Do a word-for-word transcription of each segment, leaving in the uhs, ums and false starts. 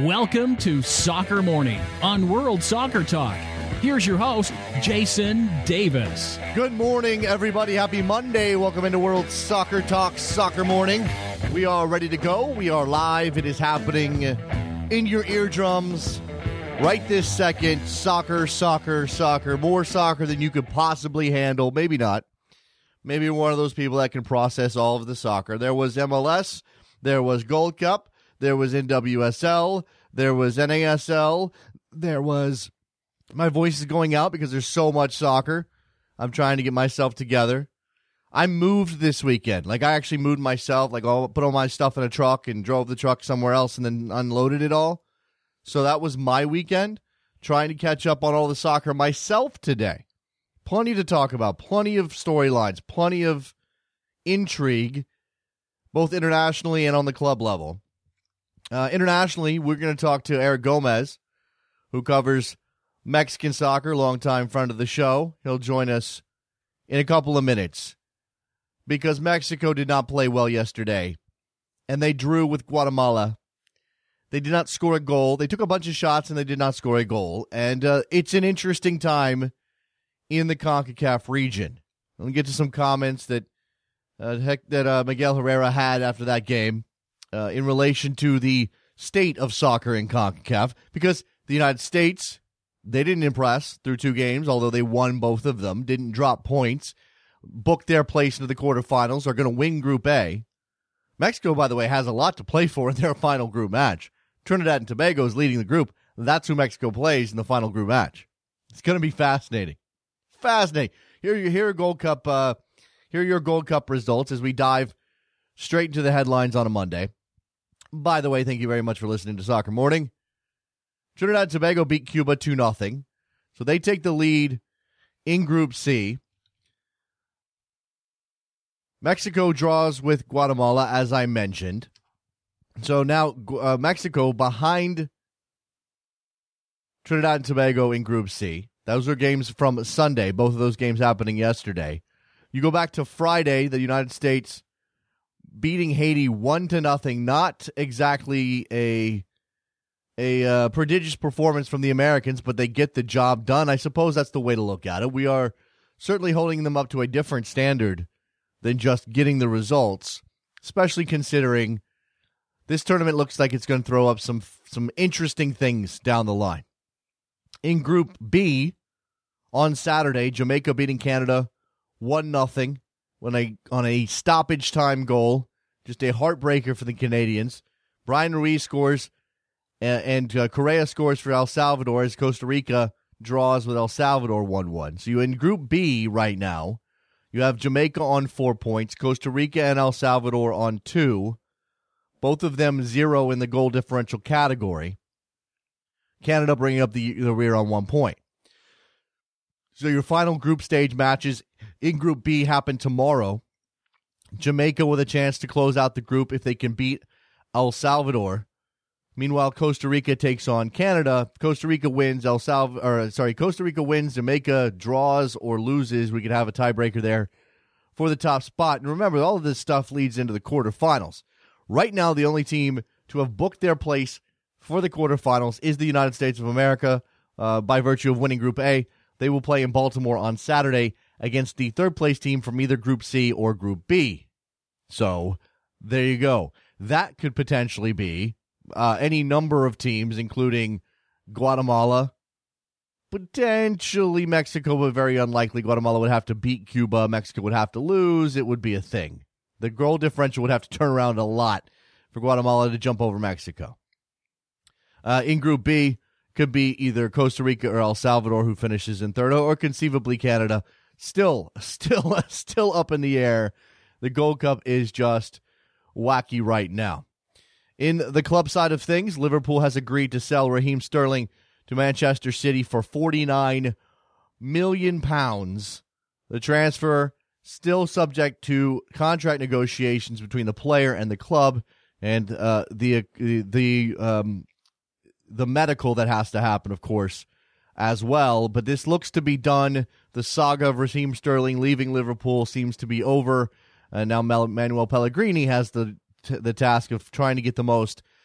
Welcome to Soccer Morning on World Soccer Talk. Here's your host, Jason Davis. Good morning, everybody. Happy Monday. Welcome into World Soccer Talk Soccer Morning. We are ready to go. We are live. It is happening in your eardrums right this second. Soccer, soccer, soccer. More soccer than you could possibly handle. Maybe not. Maybe you're one of those people that can process all of the soccer. There was M L S. There was Gold Cup. There was N W S L. There was N A S L. There was... My voice is going out because there's so much soccer. I'm trying to get myself together. I moved this weekend. Like, I actually moved myself. Like, I put all my stuff in a truck and drove the truck somewhere else and then unloaded it all. So that was my weekend, trying to catch up on all the soccer myself today. Plenty to talk about. Plenty of storylines. Plenty of intrigue, both internationally and on the club level. Uh, internationally, we're going to talk to Eric Gomez, who covers Mexican soccer, longtime friend of the show. He'll join us in a couple of minutes because Mexico did not play well yesterday, and they drew with Guatemala. They did not score a goal. They took a bunch of shots, and they did not score a goal, and uh, it's an interesting time in the CONCACAF region. We'll get to some comments that uh, heck, that uh, Miguel Herrera had after that game uh, in relation to the state of soccer in CONCACAF, because the United States, they didn't impress through two games, although they won both of them, didn't drop points, booked their place into the quarterfinals, are going to win Group A. Mexico, by the way, has a lot to play for in their final group match. Trinidad and Tobago is leading the group. That's who Mexico plays in the final group match. It's going to be fascinating. Fascinating. Here, here are Gold Cup. Uh, here are your Gold Cup results as we dive straight into the headlines on a Monday. By the way, thank you very much for listening to Soccer Morning. Trinidad and Tobago beat Cuba two nothing, so they take the lead in Group C. Mexico draws with Guatemala, as I mentioned. So now uh, Mexico behind Trinidad and Tobago in Group C. Those are games from Sunday, both of those games happening yesterday. You go back to Friday, the United States beating Haiti one to nothing. Not exactly a... A uh, prodigious performance from the Americans, but they get the job done. I suppose that's the way to look at it. We are certainly holding them up to a different standard than just getting the results, especially considering this tournament looks like it's going to throw up some some interesting things down the line. In Group B, on Saturday, Jamaica beating Canada one nothing when a, on a stoppage time goal. Just a heartbreaker for the Canadians. Brian Ruiz scores, and uh, Correa scores for El Salvador as Costa Rica draws with El Salvador one one. So you in Group B right now, you have Jamaica on four points, Costa Rica and El Salvador on two, both of them zero in the goal differential category. Canada bringing up the, the rear on one point. So your final group stage matches in Group B happen tomorrow. Jamaica with a chance to close out the group if they can beat El Salvador. Meanwhile, Costa Rica takes on Canada. Costa Rica wins. El Salvador, or sorry, Costa Rica wins. Jamaica draws or loses. We could have a tiebreaker there for the top spot. And remember, all of this stuff leads into the quarterfinals. Right now, the only team to have booked their place for the quarterfinals is the United States of America uh, by virtue of winning Group A. They will play in Baltimore on Saturday against the third-place team from either Group C or Group B. So, there you go. That could potentially be Uh, any number of teams, including Guatemala, potentially Mexico, but very unlikely. Guatemala would have to beat Cuba. Mexico would have to lose. It would be a thing. The goal differential would have to turn around a lot for Guatemala to jump over Mexico. Uh, in Group B, could be either Costa Rica or El Salvador who finishes in third, or conceivably Canada. Still, still, still up in the air. The Gold Cup is just wacky right now. In the club side of things, Liverpool has agreed to sell Raheem Sterling to Manchester City for forty-nine million pounds. The transfer still subject to contract negotiations between the player and the club, and uh, the the um, the medical that has to happen, of course, as well. But this looks to be done. The saga of Raheem Sterling leaving Liverpool seems to be over. And now Manuel Pellegrini has the the task of trying to get the most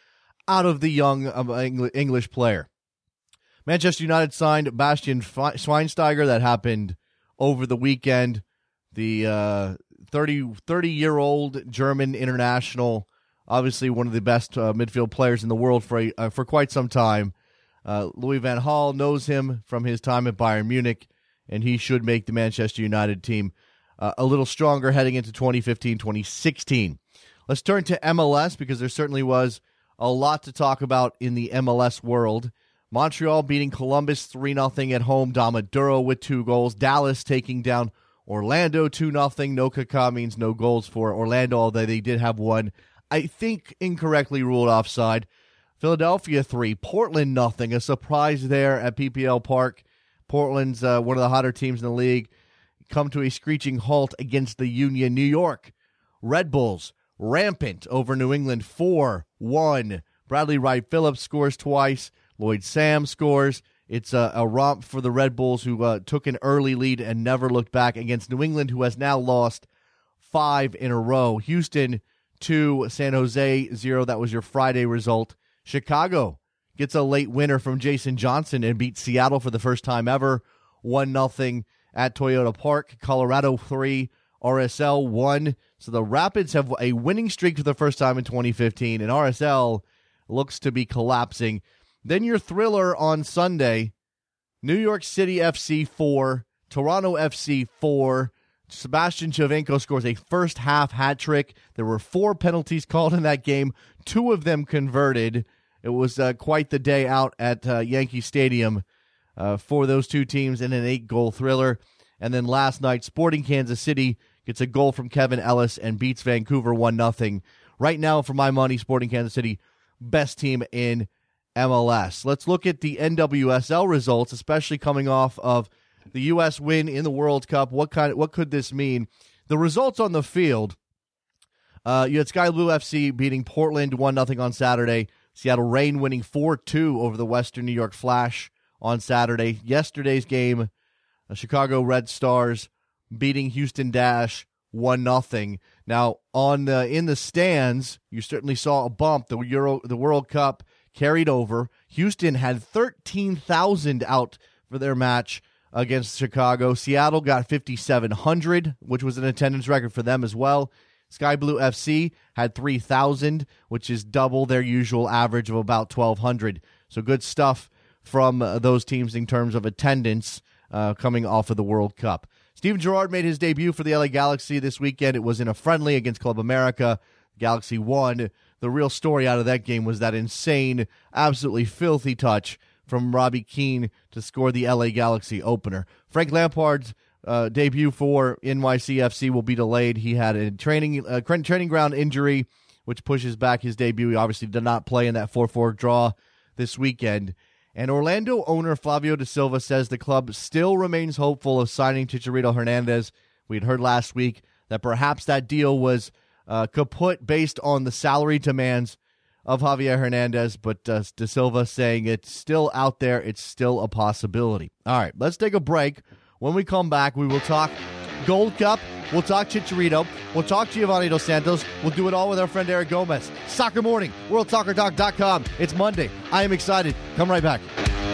out of the young um, English player. Manchester United signed Bastian Schweinsteiger. That happened over the weekend. The uh, thirty, thirty-year-old German international, obviously one of the best uh, midfield players in the world for a, uh, for quite some time. Uh, Louis van Gaal knows him from his time at Bayern Munich, and he should make the Manchester United team uh, a little stronger heading into twenty fifteen twenty sixteen. Let's turn to M L S because there certainly was a lot to talk about in the M L S world. Montreal beating Columbus three nothing at home. Damaduro with two goals. Dallas taking down Orlando two nothing. No Kaká means no goals for Orlando, although they did have one, I think, incorrectly ruled offside. Philadelphia three, Portland nothing. A surprise there at P P L Park. Portland's uh, one of the hotter teams in the league. Come to a screeching halt against the Union. New York, Red Bulls, rampant over New England four one. Bradley Wright Phillips scores twice. Lloyd Sam scores. It's a, a romp for the Red Bulls, who uh, took an early lead and never looked back against New England, who has now lost five in a row. Houston two, San Jose zero. That was your Friday result. Chicago gets a late winner from Jason Johnson and beats Seattle for the first time ever, one nothing at Toyota Park. Colorado three, R S L one. So the Rapids have a winning streak for the first time in twenty fifteen, and R S L looks to be collapsing. Then your thriller on Sunday, New York City F C four, Toronto F C four. Sebastian Giovinco scores a first-half hat trick. There were four penalties called in that game, two of them converted. It was uh, quite the day out at uh, Yankee Stadium uh, for those two teams in an eight-goal thriller. And then last night, Sporting Kansas City gets a goal from Kevin Ellis and beats Vancouver one nothing. Right now, for my money, Sporting Kansas City, best team in M L S. Let's look at the N W S L results, especially coming off of the U S win in the World Cup. What kind? Of, what could this mean? The results on the field, uh, you had Sky Blue F C beating Portland one nothing on Saturday. Seattle Reign winning four two over the Western New York Flash on Saturday. Yesterday's game, uh, Chicago Red Stars beating Houston Dash one nothing. Now, on the, in the stands, you certainly saw a bump. The Euro, the World Cup carried over. Houston had thirteen thousand out for their match against Chicago. Seattle got fifty-seven hundred, which was an attendance record for them as well. Sky Blue F C had three thousand, which is double their usual average of about twelve hundred. So good stuff from uh, those teams in terms of attendance uh, coming off of the World Cup. Steven Gerrard made his debut for the L A Galaxy this weekend. It was in a friendly against Club America. Galaxy won. The real story out of that game was that insane, absolutely filthy touch from Robbie Keane to score the L A Galaxy opener. Frank Lampard's uh, debut for N Y C F C will be delayed. He had a training uh, training ground injury, which pushes back his debut. He obviously did not play in that four four draw this weekend. And Orlando owner Flavio da Silva says the club still remains hopeful of signing Chicharito Hernandez. We had heard last week that perhaps that deal was uh, kaput based on the salary demands of Javier Hernandez, but uh, da Silva saying it's still out there. It's still a possibility. All right, let's take a break. When we come back, we will talk Gold Cup. We'll talk Chicharito. We'll talk Giovanni Dos Santos. We'll do it all with our friend Eric Gomez. Soccer Morning, world soccer talk dot com. It's Monday. I am excited. Come right back.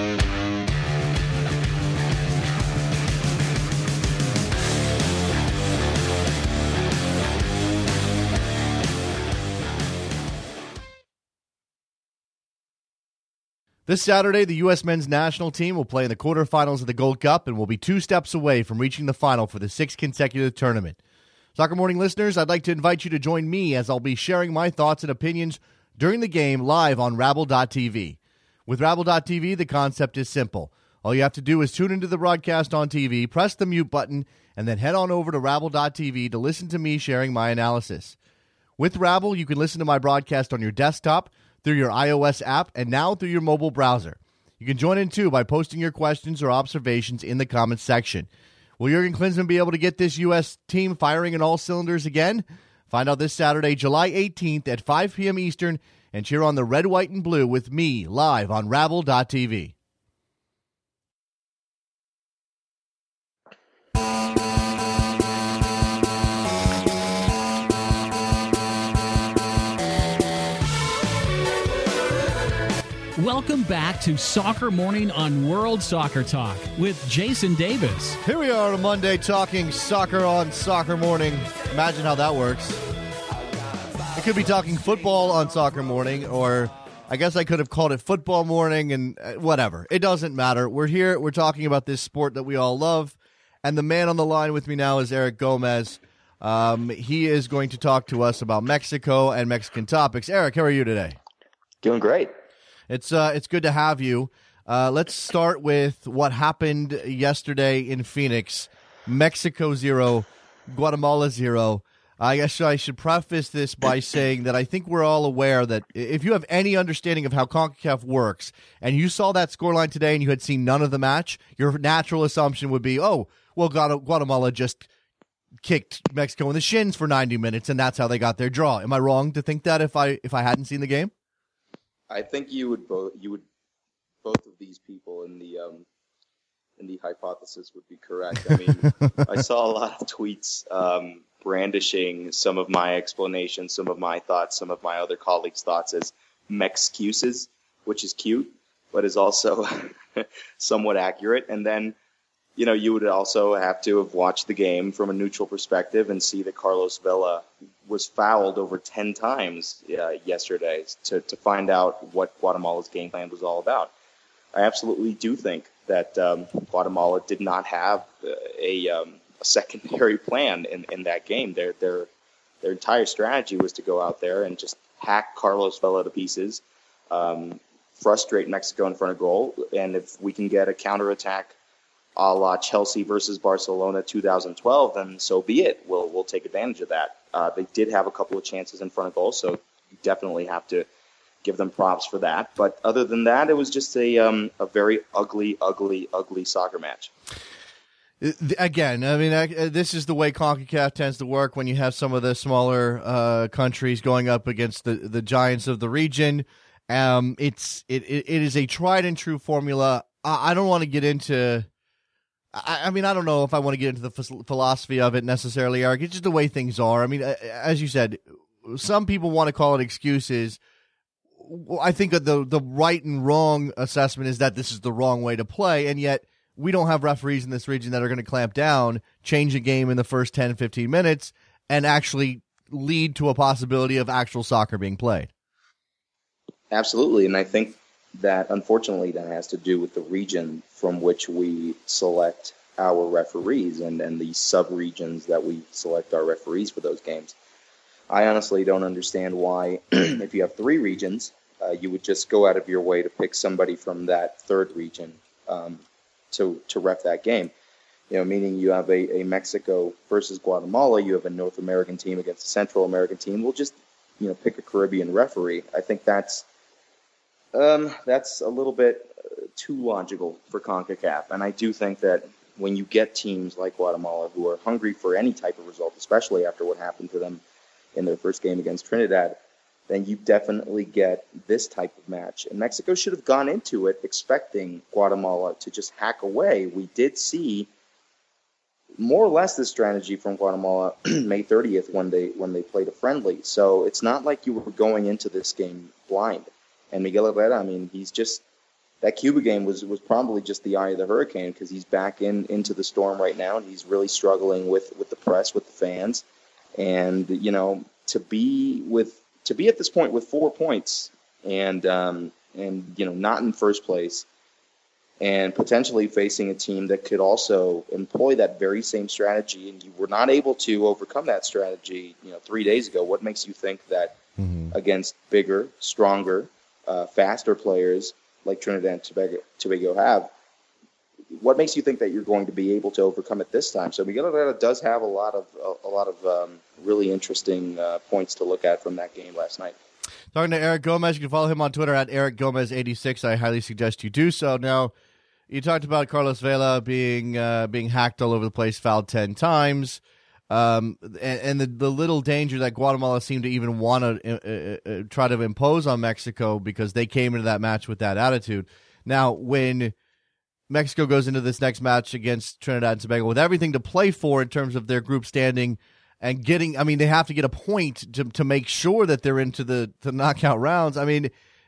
This Saturday, the U S men's national team will play in the quarterfinals of the Gold Cup and will be two steps away from reaching the final for the sixth consecutive tournament. Soccer Morning listeners, I'd like to invite you to join me as I'll be sharing my thoughts and opinions during the game live on Rabble dot t v. With Rabble dot t v, the concept is simple. All you have to do is tune into the broadcast on T V, press the mute button, and then head on over to Rabble dot t v to listen to me sharing my analysis. With Rabble, you can listen to my broadcast on your desktop, through your iOS app, and now through your mobile browser. You can join in, too, by posting your questions or observations in the comments section. Will Jurgen Klinsmann be able to get this U S team firing in all cylinders again? Find out this Saturday, July eighteenth at five p.m. Eastern, and cheer on the red, white, and blue with me live on Rabble dot t v. Welcome back to Soccer Morning on World Soccer Talk with Jason Davis. Here we are on a Monday talking soccer on Soccer Morning. Imagine how that works. I could be talking football on Soccer Morning, or I guess I could have called it Football Morning, and whatever. It doesn't matter. We're here. We're talking about this sport that we all love, and the man on the line with me now is Eric Gomez. Um, he is going to talk to us about Mexico and Mexican topics. Eric, how are you today? Doing great. It's uh, it's good to have you. Uh, let's start with what happened yesterday in Phoenix. Mexico zero, Guatemala zero. I guess I should preface this by saying that I think we're all aware that if you have any understanding of how CONCACAF works, and you saw that scoreline today and you had seen none of the match, your natural assumption would be, oh, well, Guatemala just kicked Mexico in the shins for ninety minutes, and that's how they got their draw. Am I wrong to think that if I if I hadn't seen the game? I think you would both you would both of these people in the um, in the hypothesis would be correct. I mean, I saw a lot of tweets um, brandishing some of my explanations, some of my thoughts, some of my other colleagues' thoughts as Mexcuses, which is cute, but is also somewhat accurate. And then, you know, you would also have to have watched the game from a neutral perspective and see that Carlos Vela was fouled over ten times uh, yesterday to, to find out what Guatemala's game plan was all about. I absolutely do think that um, Guatemala did not have a, um, a secondary plan in, in that game. Their, their, their entire strategy was to go out there and just hack Carlos Vela to pieces, um, frustrate Mexico in front of goal, and if we can get a counterattack a la Chelsea versus Barcelona two thousand twelve, then so be it. We'll we'll take advantage of that. Uh, they did have a couple of chances in front of goal, so you definitely have to give them props for that. But other than that, it was just a um, a very ugly, ugly, ugly soccer match. Again, I mean, this is the way CONCACAF tends to work when you have some of the smaller uh, countries going up against the, the giants of the region. Um, it's it, it it is a tried and true formula. I, I don't want to get into. I, I mean, I don't know if I want to get into the f- philosophy of it necessarily, Eric. It's just the way things are. I mean, as you said, some people want to call it excuses. I think that the the right and wrong assessment is that this is the wrong way to play, and yet we don't have referees in this region that are going to clamp down, change a game in the first ten, fifteen minutes, and actually lead to a possibility of actual soccer being played. Absolutely, and I think that, unfortunately, that has to do with the region from which we select our referees and, and the sub-regions that we select our referees for those games. I honestly don't understand why, if you have three regions, uh, you would just go out of your way to pick somebody from that third region um, to to ref that game. You know, meaning you have a, a Mexico versus Guatemala, you have a North American team against a Central American team. We'll just, you know, pick a Caribbean referee. I think that's Um, that's a little bit uh, too logical for CONCACAF. And I do think that when you get teams like Guatemala who are hungry for any type of result, especially after what happened to them in their first game against Trinidad, then you definitely get this type of match. And Mexico should have gone into it expecting Guatemala to just hack away. We did see more or less this strategy from Guatemala May thirtieth when they when they played a friendly. So it's not like you were going into this game blind. And Miguel Herrera, I mean, he's just that Cuba game was, was probably just the eye of the hurricane because he's back in into the storm right now and he's really struggling with, with the press, with the fans, and you know to be with to be at this point with four points and um, and you know not in first place and potentially facing a team that could also employ that very same strategy, and you were not able to overcome that strategy, you know, three days ago. What makes you think that mm-hmm. against bigger, stronger, Uh, faster players like Trinidad and Tobago, Tobago have, what makes you think that you're going to be able to overcome it this time? So Miguel Herrera does have a lot of a, a lot of um, really interesting uh, points to look at from that game last night. Talking to Eric Gomez, you can follow him on Twitter at Eric Gomez eighty-six. I highly suggest you do so. Now, you talked about Carlos Vela being uh, being hacked all over the place, fouled ten times. Um, and, and the, the little danger that Guatemala seemed to even want to uh, uh, try to impose on Mexico because they came into that match with that attitude. Now, when Mexico goes into this next match against Trinidad and Tobago with everything to play for in terms of their group standing and getting, I mean, they have to get a point to to make sure that they're into the, the knockout rounds. I mean,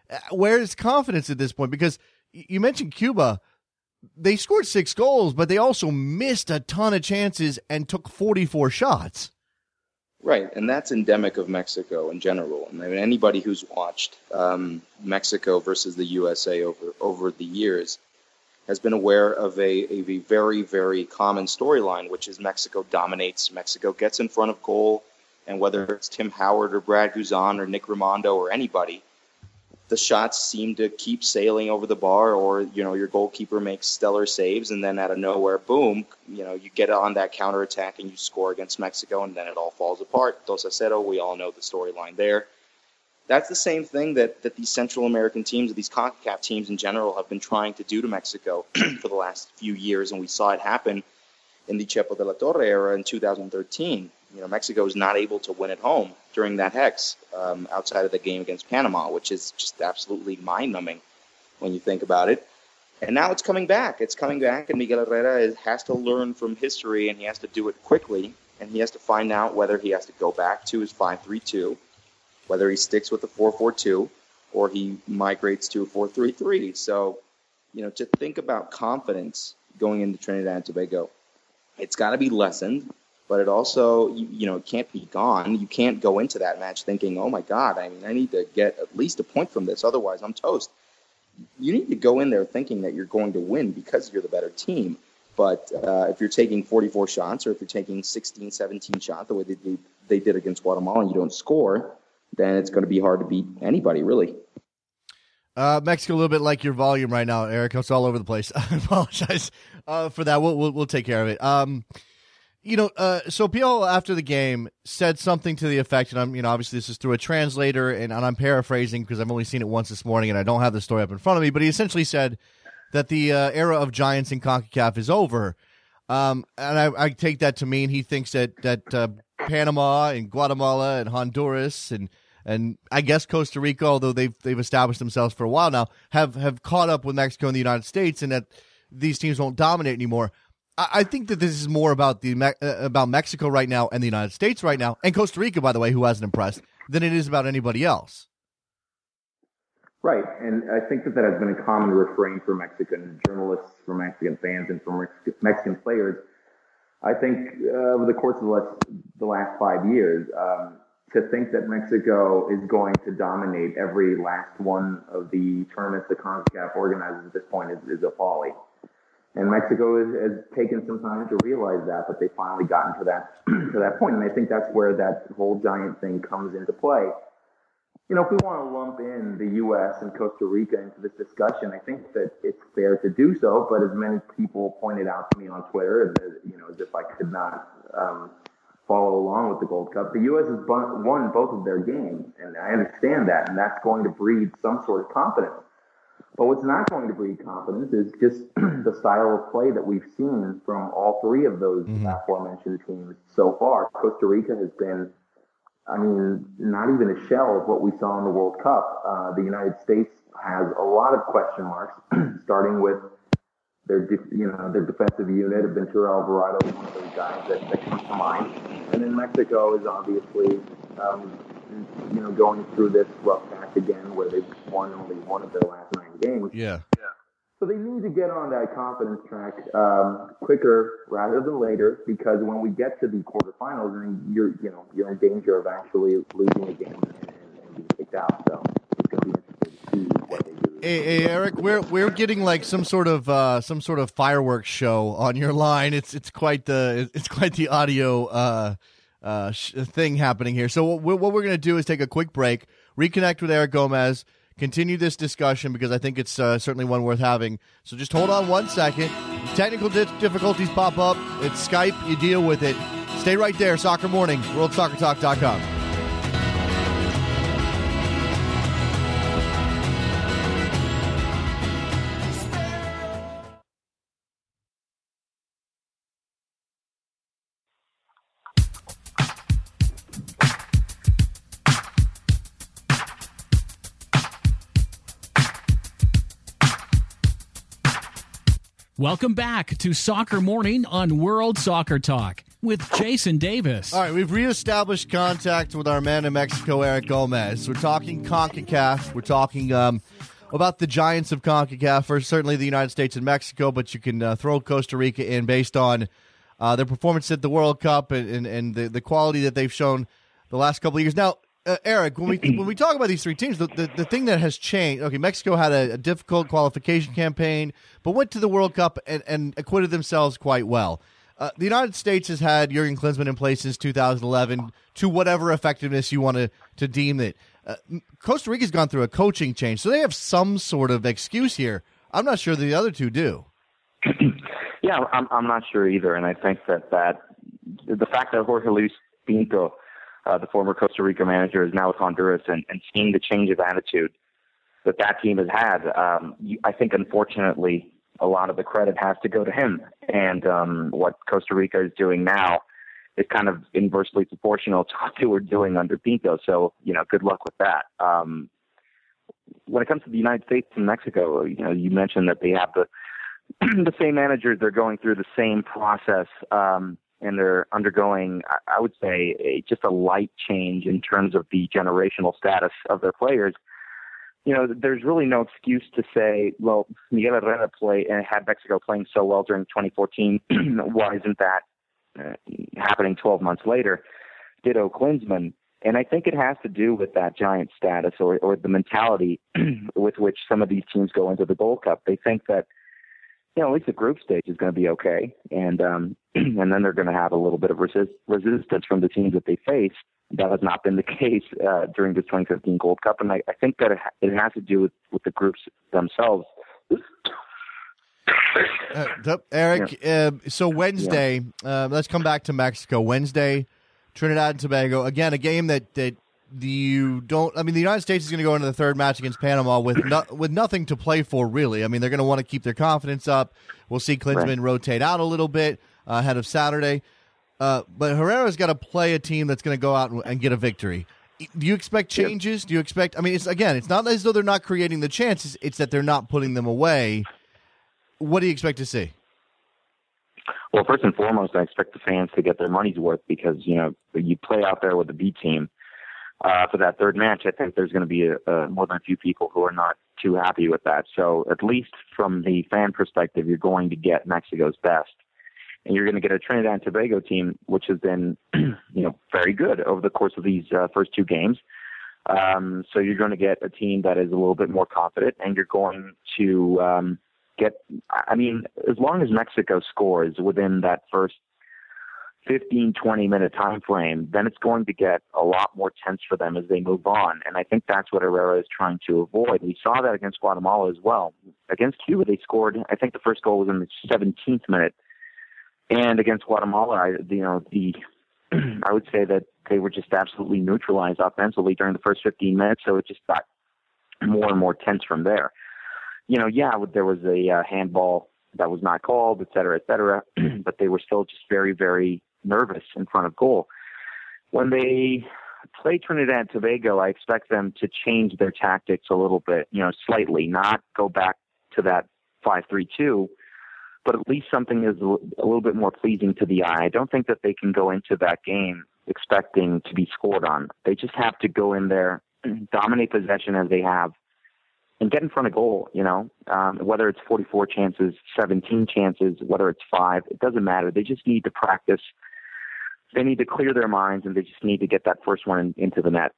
Where's confidence at this point? Because you mentioned Cuba. They scored six goals, but they also missed a ton of chances and took forty-four shots. Right, and that's endemic of Mexico in general. I mean, anybody who's watched um, Mexico versus the U S A over over the years has been aware of a, a very, very common storyline, which is Mexico dominates. Mexico gets in front of goal, and whether it's Tim Howard or Brad Guzan or Nick Rimando or anybody, the shots seem to keep sailing over the bar, or, you know, your goalkeeper makes stellar saves, and then out of nowhere, boom, you know, you get on that counterattack and you score against Mexico, and then it all falls apart. dos a cero, we all know the storyline there. That's the same thing that, that these Central American teams, these CONCACAF teams in general, have been trying to do to Mexico for the last few years, and we saw it happen in the Chepo de la Torre era in two thousand thirteen. You know, Mexico is not able to win at home during that hex um, outside of the game against Panama, which is just absolutely mind-numbing when you think about it. And now it's coming back. It's coming back, and Miguel Herrera is, has to learn from history, and he has to do it quickly, and he has to find out whether he has to go back to his five three two, whether he sticks with the four four two, or he migrates to a four three three. So, you know, to think about confidence going into Trinidad and Tobago, it's got to be lessened. But it also, you, you know, it can't be gone. You can't go into that match thinking, oh, my God, I mean, I need to get at least a point from this. Otherwise, I'm toast. You need to go in there thinking that you're going to win because you're the better team. But uh, if you're taking forty-four shots, or if you're taking sixteen, seventeen shots, the way they did, they did against Guatemala, and you don't score, then it's going to be hard to beat anybody, really. Uh, Mexico, a little bit like your volume right now, Eric. It's all over the place. I apologize uh, for that. We'll, we'll we'll take care of it. Um, You know, uh, so Pio, after the game, said something to the effect, and I'm, you know, obviously this is through a translator, and, and I'm paraphrasing because I've only seen it once this morning, and I don't have the story up in front of me, but he essentially said that the uh, era of giants in CONCACAF is over, um, and I, I take that to mean he thinks that, that uh, Panama and Guatemala and Honduras and and I guess Costa Rica, although they've, they've established themselves for a while now, have, have caught up with Mexico and the United States, and that these teams won't dominate anymore. I think that this is more about the uh, about Mexico right now and the United States right now, and Costa Rica, by the way, who hasn't impressed, than it is about anybody else. Right, and I think that that has been a common refrain for Mexican journalists, for Mexican fans, and for Mexican players. I think uh, over the course of the last, the last five years, um, to think that Mexico is going to dominate every last one of the tournaments the CONCACAF organizes at this point is, is a folly. And Mexico has, has taken some time to realize that, but they finally gotten to that to that point. And I think that's where that whole giant thing comes into play. You know, if we want to lump in the U S and Costa Rica into this discussion, I think that it's fair to do so. But as many people pointed out to me on Twitter, you know, as if I could not um, follow along with the Gold Cup, the U S has won both of their games, and I understand that, and that's going to breed some sort of confidence. But what's not going to breed confidence is just the style of play that we've seen from all three of those mm-hmm. aforementioned teams so far. Costa Rica has been, I mean, not even a shell of what we saw in the World Cup. Uh, the United States has a lot of question marks, starting with their, de- you know, their defensive unit. Ventura Alvarado is one of those guys that, that comes to mind. And then Mexico is obviously, um, you know, going through this rough patch again, where they've won only one of their last nine games. Yeah. Yeah. So they need to get on that confidence track um, quicker rather than later, because when we get to the quarterfinals, then you're, you know, you're in danger of actually losing a game and, and, and being kicked out. So it's going to be interesting to see what they do. Hey, hey, Eric, we're we're getting like some sort of uh, some sort of fireworks show on your line. It's it's quite the it's quite the audio uh, uh, sh- thing happening here. So what, what we're going to do is take a quick break, reconnect with Eric Gomez, continue this discussion because I think it's uh, certainly one worth having. So just hold on one second. Technical di- difficulties pop up. It's Skype. You deal with it. Stay right there. Soccer Morning, world soccer talk dot com. Welcome back to Soccer Morning on World Soccer Talk. with Jason Davis. All right, we've reestablished contact with our man in Mexico, Eric Gomez. We're talking CONCACAF. We're talking um, about the giants of CONCACAF, or certainly the United States and Mexico, but you can uh, throw Costa Rica in based on uh, their performance at the World Cup and, and, and the, the quality that they've shown the last couple of years. Now, uh, Eric, when we when we talk about these three teams, the, the, the thing that has changed, okay, Mexico had a, a difficult qualification campaign, but went to the World Cup and, and acquitted themselves quite well. Uh, the United States has had Jurgen Klinsmann in place since two thousand eleven to whatever effectiveness you want to, to deem it. Uh, Costa Rica's gone through a coaching change, so they have some sort of excuse here. I'm not sure the other two do. Yeah, I'm, I'm not sure either, and I think that, that the fact that Jorge Luis Pinto, uh, the former Costa Rica manager, is now with Honduras, and, and seeing the change of attitude that that team has had, um, you, I think, unfortunately, a lot of the credit has to go to him. And um, what Costa Rica is doing now is kind of inversely proportional to what they were doing under Pinto. So, you know, good luck with that. Um, when it comes to the United States and Mexico, you know, you mentioned that they have the the same managers. They're going through the same process, um, and they're undergoing, I would say, a, just a light change in terms of the generational status of their players. You know, there's really no excuse to say, well, Miguel Herrera play and had Mexico playing so well during twenty fourteen. Why isn't that uh, happening twelve months later? Ditto Klinsmann. And I think it has to do with that giant status or, or the mentality with which some of these teams go into the Gold Cup. They think that, you know, at least the group stage is going to be okay. And, um, and then they're going to have a little bit of resist- resistance from the teams that they face. That has not been the case uh, during this twenty fifteen Gold Cup. And I, I think that it, ha- it has to do with, with the groups themselves. Uh, Eric, yeah. uh, so Wednesday, yeah. uh, let's come back to Mexico. Wednesday, Trinidad and Tobago. Again, a game that, that you don't – I mean, the United States is going to go into the third match against Panama with no, with nothing to play for, really. I mean, they're going to want to keep their confidence up. We'll see Klinsmann right. rotate out a little bit uh, ahead of Saturday. Uh, but Herrera's got to play a team that's going to go out and, and get a victory. Do you expect changes? Do you expect – I mean, it's again, it's not as though they're not creating the chances. It's that they're not putting them away. What do you expect to see? Well, first and foremost, I expect the fans to get their money's worth because, you know, you play out there with the B team uh, for that third match. I think there's going to be a, a, more than a few people who are not too happy with that. So at least from the fan perspective, you're going to get Mexico's best. And you're going to get a Trinidad and Tobago team, which has been, you know, very good over the course of these uh, first two games. Um, so you're going to get a team that is a little bit more confident, and you're going to um, get, I mean, as long as Mexico scores within that first fifteen, twenty minute time frame, then it's going to get a lot more tense for them as they move on. And I think that's what Herrera is trying to avoid. We saw that against Guatemala as well. Against Cuba, they scored, I think the first goal was in the seventeenth minute. And against Guatemala, I, you know, the I would say that they were just absolutely neutralized offensively during the first fifteen minutes. So it just got more and more tense from there. You know, yeah, there was a uh, handball that was not called, et cetera, et cetera. But they were still just very, very nervous in front of goal. When they play Trinidad and Tobago, I expect them to change their tactics a little bit, you know, slightly, not go back to that five three two. But at least something is a little bit more pleasing to the eye. I don't think that they can go into that game expecting to be scored on. They just have to go in there, dominate possession as they have, and get in front of goal, you know. Um, whether it's forty-four chances, seventeen chances, whether it's five, it doesn't matter. They just need to practice. They need to clear their minds, and they just need to get that first one in, into the net.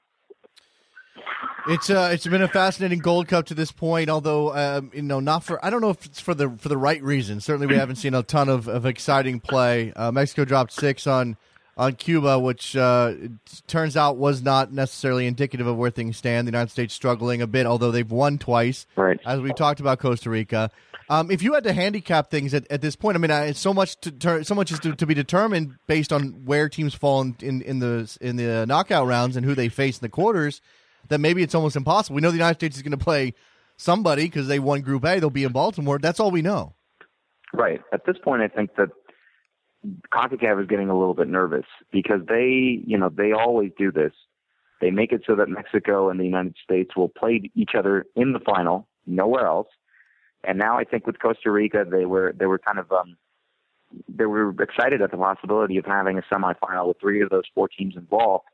It's uh, it's been a fascinating Gold Cup to this point, although um, you know, not for I don't know if it's for the for the right reason. Certainly, we haven't seen a ton of, of exciting play. Uh, Mexico dropped six on on Cuba, which uh, it turns out was not necessarily indicative of where things stand. The United States struggling a bit, although they've won twice, right. as we've talked about Costa Rica. Um, if you had to handicap things at, at this point, I mean, I, it's so much to ter- so much is to, to be determined based on where teams fall in, in, in the in the knockout rounds and who they face in the quarters. That maybe it's almost impossible. We know the United States is going to play somebody because they won Group A. They'll be in Baltimore. That's all we know. Right. At this point, I think that CONCACAF is getting a little bit nervous because they, you know, they always do this. They make it so that Mexico and the United States will play each other in the final, nowhere else. And now I think with Costa Rica, they were they were kind of um, they were excited at the possibility of having a semifinal with three of those four teams involved.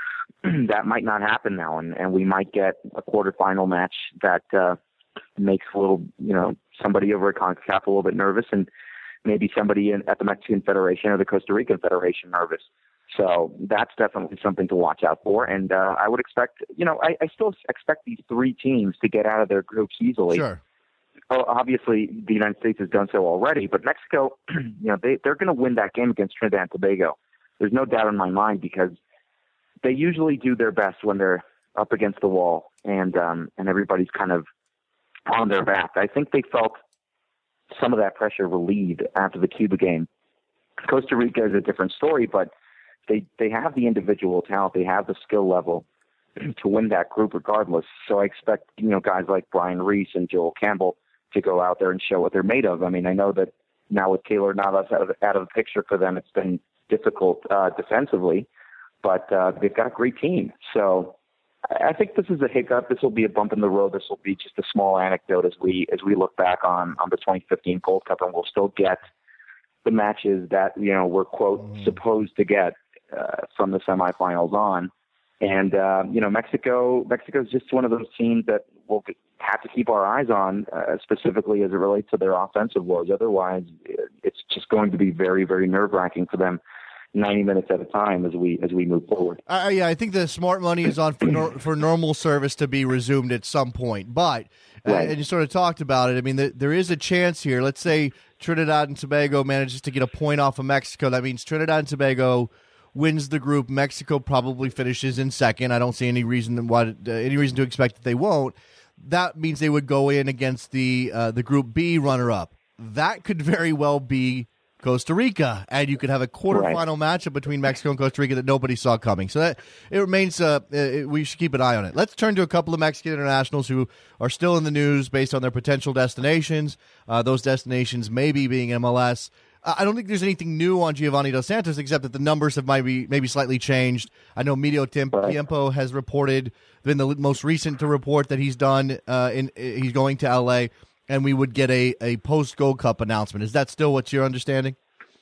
That might not happen now, and, and we might get a quarterfinal match that uh, makes a little, you know, somebody over at CONCACAF a little bit nervous, and maybe somebody in, at the Mexican Federation or the Costa Rican Federation nervous. So that's definitely something to watch out for. And uh, I would expect, you know, I, I still expect these three teams to get out of their groups easily. Sure. Oh, obviously, the United States has done so already, but Mexico, you know, they, they're going to win that game against Trinidad and Tobago. There's no doubt in my mind, because they usually do their best when they're up against the wall and um, and everybody's kind of on their back. I think they felt some of that pressure relieved after the Cuba game. Costa Rica is a different story, but they, they have the individual talent. They have the skill level to win that group regardless. So I expect, you know, guys like Brian Reese and Joel Campbell to go out there and show what they're made of. I mean, I know that now with Keylor Navas out of, out of the picture for them, it's been difficult uh, defensively, but uh, they've got a great team. So I think this is a hiccup. This will be a bump in the road. This will be just a small anecdote as we as we look back on, on the twenty fifteen Gold Cup, and we'll still get the matches that, you know, we're, quote, mm. supposed to get uh, from the semifinals on. And, uh, you know, Mexico, Mexico is just one of those teams that we'll have to keep our eyes on, uh, specifically as it relates to their offensive woes. Otherwise, it's just going to be very, very nerve-wracking for them ninety minutes at a time as we as we move forward. Uh, yeah, I think the smart money is on for, nor- for normal service to be resumed at some point. But, uh, right. and you sort of talked about it, I mean, the, there is a chance here. Let's say Trinidad and Tobago manages to get a point off of Mexico. That means Trinidad and Tobago wins the group. Mexico probably finishes in second. I don't see any reason why uh, any reason to expect that they won't. That means they would go in against the uh, the Group B runner-up. That could very well be Costa Rica, and you could have a quarterfinal right. matchup between Mexico and Costa Rica that nobody saw coming. So that it remains. Uh, it, we should keep an eye on it. Let's turn to a couple of Mexican internationals who are still in the news based on their potential destinations. Uh, those destinations maybe being M L S. I don't think there's anything new on Giovanni Dos Santos, except that the numbers have maybe maybe slightly changed. I know Medio Tiempo has reported, been the most recent to report that he's done. Uh, in he's going to L A, and we would get a, a post Gold Cup announcement. Is that still what you're understanding?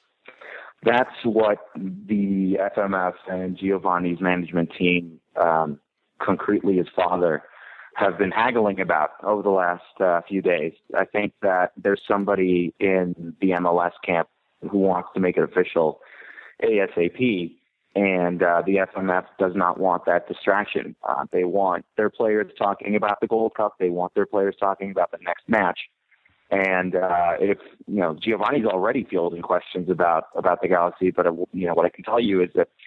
That's what the F M F and Giovanni's management team, um, concretely his father, have been haggling about over the last uh, few days. I think that there's somebody in the M L S camp who wants to make it official ASAP, and uh, the F M F does not want that distraction. Uh, they want their players talking about the Gold Cup. They want their players talking about the next match. And uh, if you know, Giovanni's already fielding questions about about the Galaxy, but uh, you know what I can tell you is that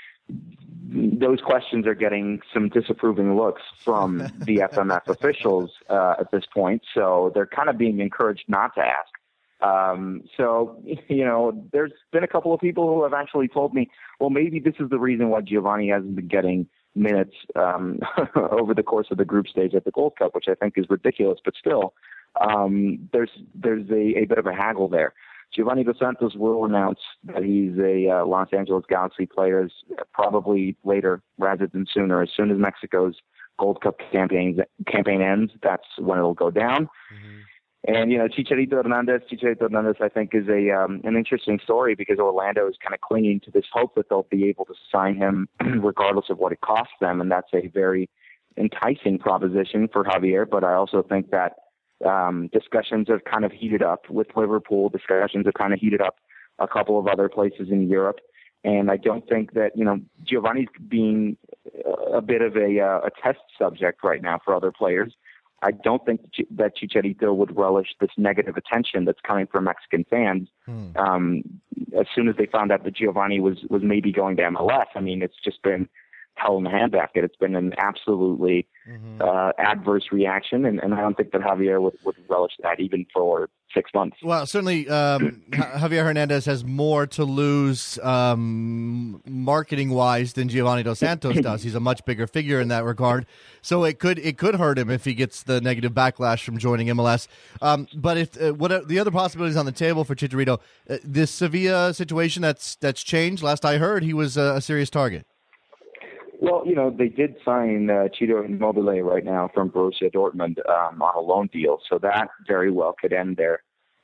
those questions are getting some disapproving looks from the F M F officials uh, at this point. So they're kind of being encouraged not to ask. Um, so, you know, there's been a couple of people who have actually told me, well, maybe this is the reason why Giovanni hasn't been getting minutes um, over the course of the group stage at the Gold Cup, which I think is ridiculous. But still, um, there's there's a, a bit of a haggle there. Giovanni Dos Santos will announce that he's a uh, Los Angeles Galaxy player probably later rather than sooner. As soon as Mexico's Gold Cup campaign campaign ends, that's when it'll go down. Mm-hmm. And, you know, Chicharito Hernandez, Chicharito Hernandez, I think, is a um, an interesting story because Orlando is kind of clinging to this hope that they'll be able to sign him regardless of what it costs them. And that's a very enticing proposition for Javier. But I also think that Um, discussions have kind of heated up with Liverpool. Discussions have kind of heated up a couple of other places in Europe. And I don't think that, you know, Giovanni's being a bit of a, uh, a test subject right now for other players. I don't think that Chicharito would relish this negative attention that's coming from Mexican fans. Hmm. Um, as soon as they found out that Giovanni was, was maybe going to M L S, I mean, it's just been hell in the handbasket. It's been an absolutely mm-hmm. uh, adverse reaction, and, and I don't think that Javier would, would relish that even for six months. Well, certainly um, Javier Hernandez has more to lose um, marketing-wise than Giovanni Dos Santos does. He's a much bigger figure in that regard, so it could it could hurt him if he gets the negative backlash from joining M L S. Um, but if uh, what are the other possibilities on the table for Chicharito? Uh, this Sevilla situation that's that's changed. Last I heard, he was a, a serious target. Well, you know, they did sign uh, Ciro Immobile right now from Borussia Dortmund um, on a loan deal, so that very well could end their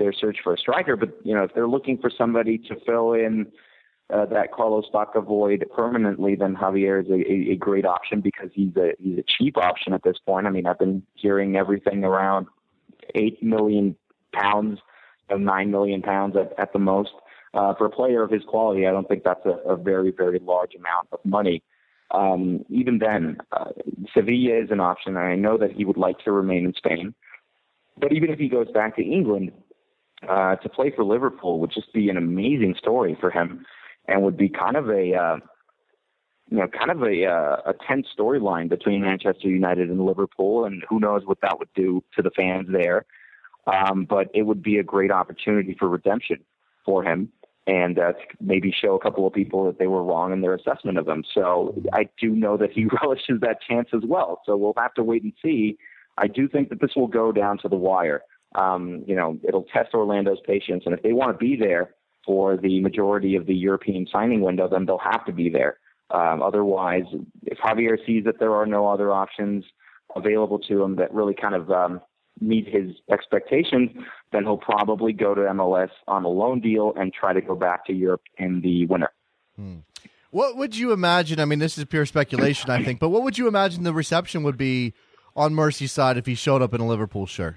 their search for a striker. But, you know, if they're looking for somebody to fill in uh, that Carlos Bacca void permanently, then Javier is a, a great option because he's a he's a cheap option at this point. I mean, I've been hearing everything around eight million pounds, of nine million pounds at, at the most. Uh, for a player of his quality, I don't think that's a, a very, very large amount of money. Um, even then, uh, Sevilla is an option, and I know that he would like to remain in Spain. But even if he goes back to England uh, to play for Liverpool, would just be an amazing story for him, and would be kind of a, uh, you know, kind of a, uh, a tense storyline between Manchester United and Liverpool, and who knows what that would do to the fans there. Um, but it would be a great opportunity for redemption for him, and uh, to maybe show a couple of people that they were wrong in their assessment of him. So I do know that he relishes that chance as well. So we'll have to wait and see. I do think that this will go down to the wire. Um, you know, it'll test Orlando's patience, and if they want to be there for the majority of the European signing window, then they'll have to be there. Um, otherwise, if Javier sees that there are no other options available to him that really kind of um, meet his expectations, then he'll probably go to M L S on a loan deal and try to go back to Europe in the winter. Hmm. What would you imagine? I mean, this is pure speculation, I think, but what would you imagine the reception would be on Merseyside if he showed up in a Liverpool shirt?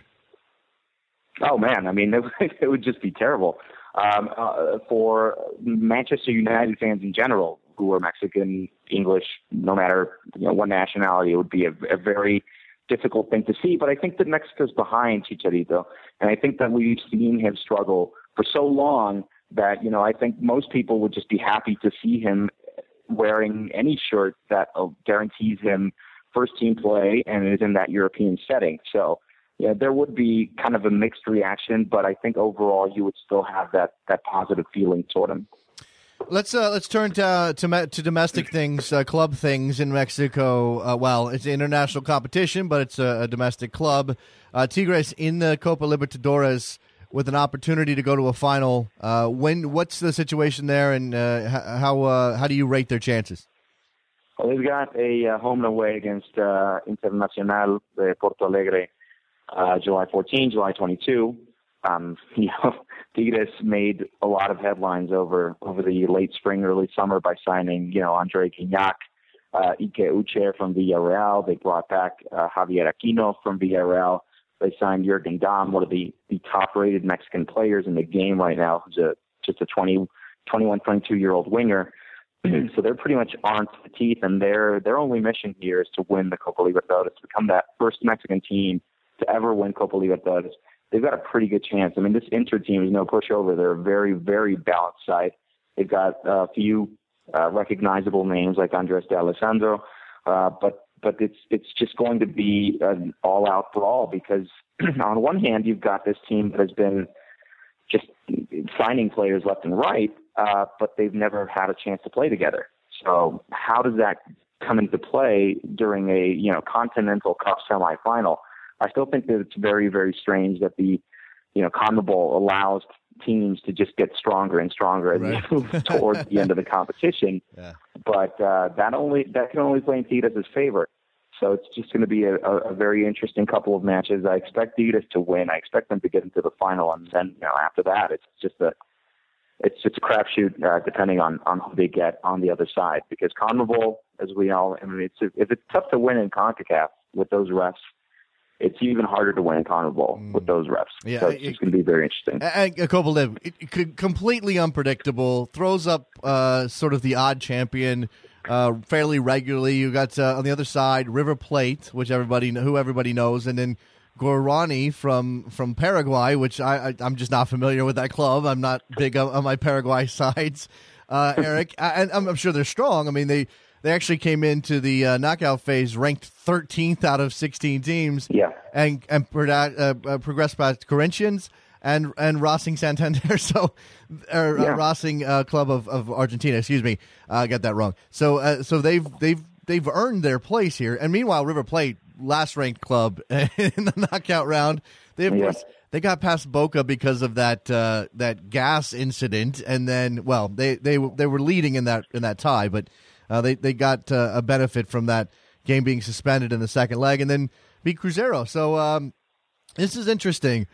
Oh, man. I mean, it, it would just be terrible. Um, uh, for Manchester United fans in general, who are Mexican, English, no matter you know, what nationality, it would be a, a very difficult thing to see. But I think that Mexico's behind Chicharito, and I think that we've seen him struggle for so long that, you know, I think most people would just be happy to see him wearing any shirt that uh, guarantees him first-team play and is in that European setting. So, yeah, there would be kind of a mixed reaction, but I think overall you would still have that, that positive feeling toward him. Let's uh, let's turn to uh, to, to domestic things, uh, club things in Mexico. Uh, well, it's international competition, but it's a, a domestic club. Uh, Tigres in the Copa Libertadores with an opportunity to go to a final. Uh, when what's the situation there, and uh, how uh, how do you rate their chances? Well, they've got a uh, home and away against uh, Internacional de Porto Alegre, uh, July fourteenth, July twenty-second. Um, you know, Tigres made a lot of headlines over, over the late spring, early summer by signing, you know, Andre Gignac, uh, Ike Uche from Villarreal. They brought back uh, Javier Aquino from Villarreal. They signed Jurgen Damm, one of the, the top-rated Mexican players in the game right now, who's a just a twenty, twenty-one, twenty-two-year-old winger. So they're pretty much armed to the teeth, and their their only mission here is to win the Copa Libertadores, to become that first Mexican team to ever win Copa Libertadores. They've got a pretty good chance. I mean, this Inter team is no pushover. They're a very, very balanced side. They've got a few uh, recognizable names like Andres de Alessandro, uh, but but it's it's just going to be an all-out brawl because on one hand, you've got this team that has been just signing players left and right, uh, but they've never had a chance to play together. So how does that come into play during a you know Continental Cup semifinal? I still think that it's very, very strange that the, you know, CONMEBOL allows teams to just get stronger and stronger as right. they move towards the end of the competition. Yeah. But uh, that only that can only play in Tigres' favor. So it's just going to be a, a, a very interesting couple of matches. I expect Tigres to win. I expect them to get into the final, and then you know after that, it's just a it's just a crapshoot uh, depending on, on who they get on the other side. Because CONMEBOL, as we all, I mean, it's if it's tough to win in CONCACAF with those refs, it's even harder to win in CONMEBOL mm. with those refs. Yeah, so it's it, just going to be very interesting. And, and Kovalev, it, it, completely unpredictable, throws up uh, sort of the odd champion uh, fairly regularly. You got uh, on the other side River Plate, which everybody who everybody knows, and then Guarani from from Paraguay, which I, I I'm just not familiar with that club. I'm not big on, on my Paraguay sides, uh, Eric, and I'm, I'm sure they're strong. I mean they. They actually came into the uh, knockout phase ranked thirteenth out of sixteen teams, yeah, and and uh, uh, progressed past Corinthians and and Racing Santander, so or yeah. uh, Racing uh, Club of, of Argentina. Excuse me, uh, I got that wrong. So uh, so they've they've they've earned their place here, and meanwhile River Plate, last ranked club in the knockout round, they of yeah. course. They got past Boca because of that uh, that gas incident, and then well they they they were leading in that in that tie, but. Uh, they they got uh, a benefit from that game being suspended in the second leg, and then beat Cruzeiro. So um, this is interesting.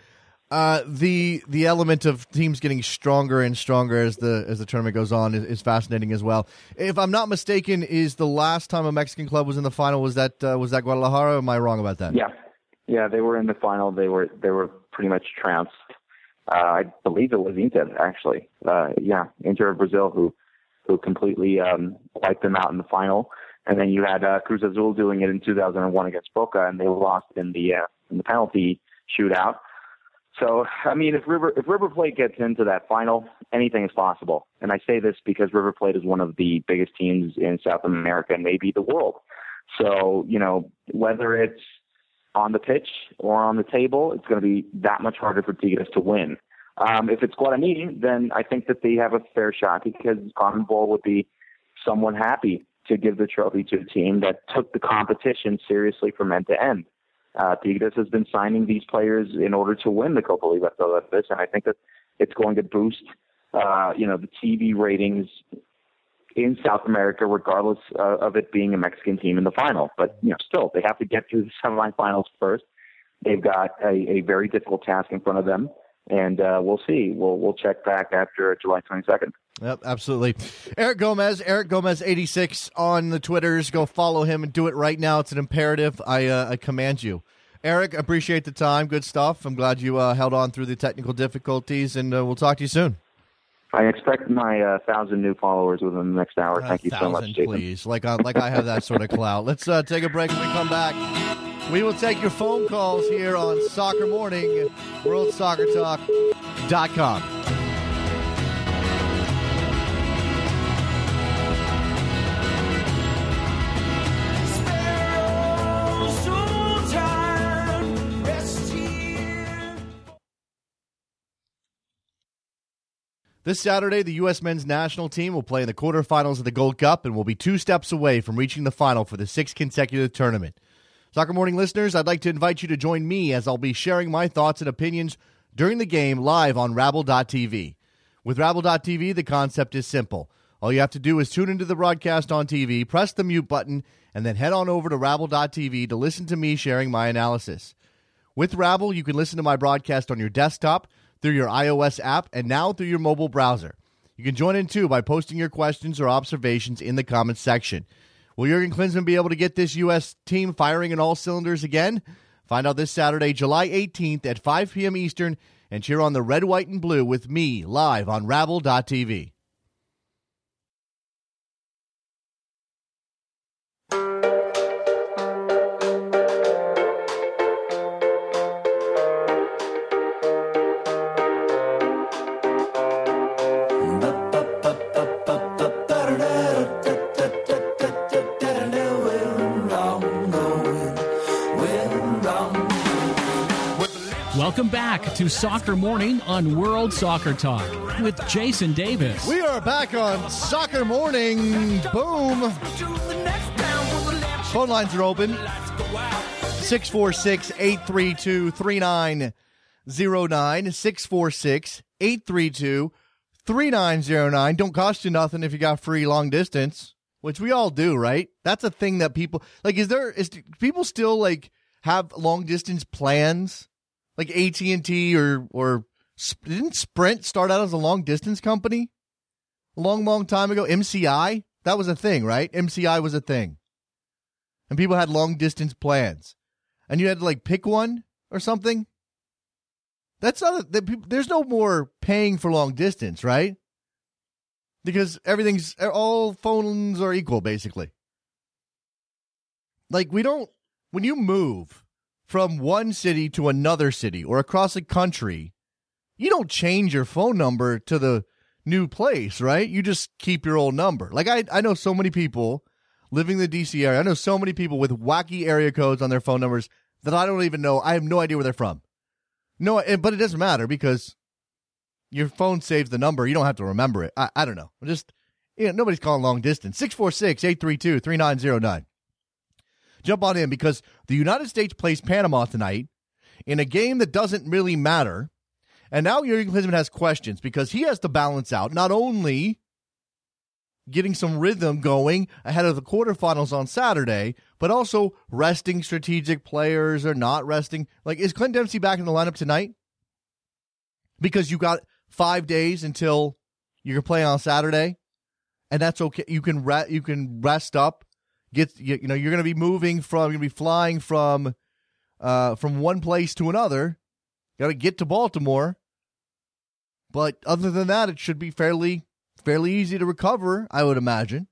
Uh, the the element of teams getting stronger and stronger as the as the tournament goes on is, is fascinating as well. If I'm not mistaken, is the last time a Mexican club was in the final was that uh, was that Guadalajara? Or am I wrong about that? Yeah, yeah, they were in the final. They were they were pretty much trounced. Uh, I believe it was Inter actually. Uh, yeah, Inter of Brazil who who completely um, wiped them out in the final. And then you had uh, Cruz Azul doing it in two thousand one against Boca, and they lost in the uh, in the penalty shootout. So, I mean, if River if River Plate gets into that final, anything is possible. And I say this because River Plate is one of the biggest teams in South America and maybe the world. So, you know, whether it's on the pitch or on the table, it's going to be that much harder for Tigres to win. Um, if it's Guarani, then I think that they have a fair shot because CONMEBOL would be somewhat happy to give the trophy to a team that took the competition seriously from end to end. Uh, Tigres has been signing these players in order to win the Copa Libertadores, and I think that it's going to boost, uh, you know, the T V ratings in South America, regardless uh, of it being a Mexican team in the final. But, you know, still, they have to get through the semifinals first. They've got a, a very difficult task in front of them, and uh, we'll see. We'll we'll check back after July twenty-second. Yep, absolutely. Eric Gomez, Eric Gomez eighty-six on the Twitters. Go follow him and do it right now. It's an imperative. I uh, I command you. Eric, appreciate the time. Good stuff. I'm glad you uh, held on through the technical difficulties, and uh, we'll talk to you soon. I expect my uh, thousand new followers within the next hour. Thank uh, you so much, Jason. Please, like uh, like I have that sort of clout. Let's uh, take a break. When we come back, we will take your phone calls here on Soccer Morning, world soccer talk dot com. This Saturday, the U S men's national team will play in the quarterfinals of the Gold Cup and will be two steps away from reaching the final for the sixth consecutive tournament. Soccer Morning listeners, I'd like to invite you to join me as I'll be sharing my thoughts and opinions during the game live on Rabble dot t v. With Rabble dot t v, the concept is simple. All you have to do is tune into the broadcast on T V, press the mute button, and then head on over to Rabble dot t v to listen to me sharing my analysis. With Rabble, you can listen to my broadcast on your desktop, through your iOS app, and now through your mobile browser. You can join in, too, by posting your questions or observations in the comments section. Will Jurgen Klinsmann be able to get this U S team firing in all cylinders again? Find out this Saturday, July eighteenth at five p.m. Eastern, and cheer on the red, white, and blue with me live on Rabble dot t v. Welcome back to Soccer Morning on World Soccer Talk with Jason Davis. We are back on Soccer Morning. Boom. Phone lines are open. six four six, eight three two, three nine zero nine. six four six, eight three two, three nine zero nine. Don't cost you nothing if you got free long distance, which we all do, right? That's a thing that people, like, is there, is people still, like, have long distance plans? Like A T and T or, or didn't Sprint start out as a long distance company a long, long time ago? M C I? That was a thing, right? M C I was a thing. And people had long distance plans. And you had to like pick one or something. That's not, a, there's no more paying for long distance, right? Because everything's, all phones are equal, basically. Like we don't, when you move from one city to another city or across a country, you don't change your phone number to the new place, right? You just keep your old number. Like I, I know so many people living in the D C area. I know so many people with wacky area codes on their phone numbers that I don't even know. I have no idea where they're from. No, but it doesn't matter because your phone saves the number. You don't have to remember it. I, I don't know. I'm just, you know, nobody's calling long distance. six four six, eight three two, three nine zero nine. Jump on in because the United States plays Panama tonight in a game that doesn't really matter. And now Jurgen Klinsmann has questions because he has to balance out not only getting some rhythm going ahead of the quarterfinals on Saturday, but also resting strategic players or not resting. Like, is Clint Dempsey back in the lineup tonight? because you got five days until you can play on Saturday, and that's okay. You can re- you can rest up. Get you, you know you're going to be moving from you're going to be flying from uh, from one place to another. Got to get to Baltimore, but other than that, it should be fairly fairly easy to recover, I would imagine.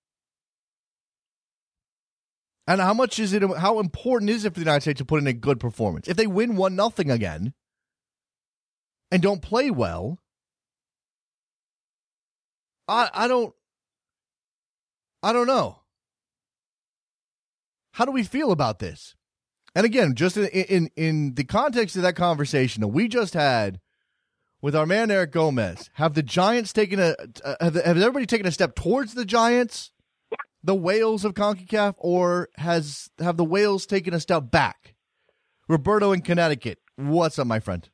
And how much is it? How important is it for the United States to put in a good performance? If they win one nothing again and don't play well, I I don't I don't know. How do we feel about this? And again, just in in, in the context of that conversation that we just had with our man Eric Gomez, have the Giants taken a have, have everybody taken a step towards the Giants? The whales of CONCACAF, or has have the whales taken a step back? Roberto in Connecticut, what's up, my friend?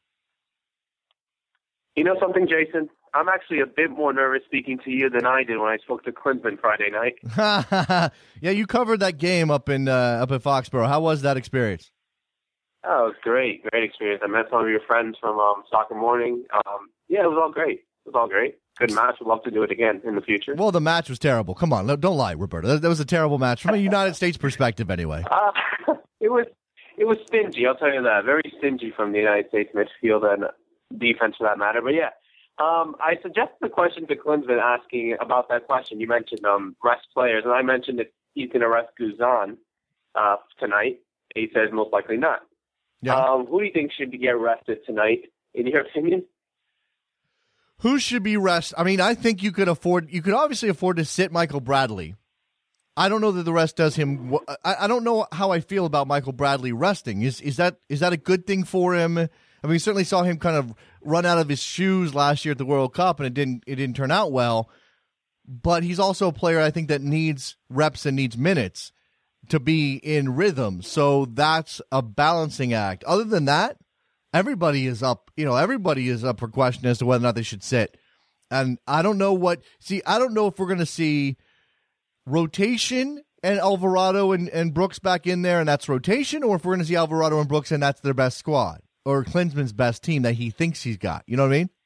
You know something, Jason? I'm actually a bit more nervous speaking to you than I did when I spoke to Klinsmann Friday night. Yeah, you covered that game up in uh, up in Foxborough. How was that experience? Oh, it was great, great experience. I met some of your friends from um, Soccer Morning. Um, yeah, it was all great. It was all great. Good match. Would love to do it again in the future. Well, the match was terrible. Come on, don't lie, Roberto. That, that was a terrible match from a United States perspective, anyway. Uh, it was it was stingy. I'll tell you that. Very stingy from the United States midfield and defense, for that matter. But yeah, um, I suggested the question to Klinsmann asking about that question. You mentioned um, rest players, and I mentioned if he's going to rest Guzan uh, tonight. He says most likely not. Yeah. Um, who do you think should get rested tonight, in your opinion? Who should be rest? I mean, I think you could afford. You could obviously afford to sit Michael Bradley. I don't know that the rest does him. I, I don't know how I feel about Michael Bradley resting. Is is that is that a good thing for him? I mean, we certainly saw him kind of run out of his shoes last year at the World Cup, and it didn't it didn't turn out well. But he's also a player I think that needs reps and needs minutes to be in rhythm. So that's a balancing act. Other than that, everybody is up, you know, everybody is up for question as to whether or not they should sit. And I don't know what, see, I don't know if we're going to see rotation and Alvarado and, and Brooks back in there, and that's rotation, or if we're going to see Alvarado and Brooks and that's their best squad, or Klinsmann's best team that he thinks he's got. You know what I mean?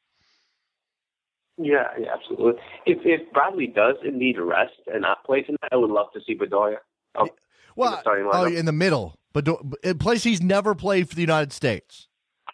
Yeah, yeah, absolutely. If if Bradley does indeed rest and not play tonight, I would love to see Bedoya. Oh, well, in the, oh, in the middle, but a place he's never played for the United States.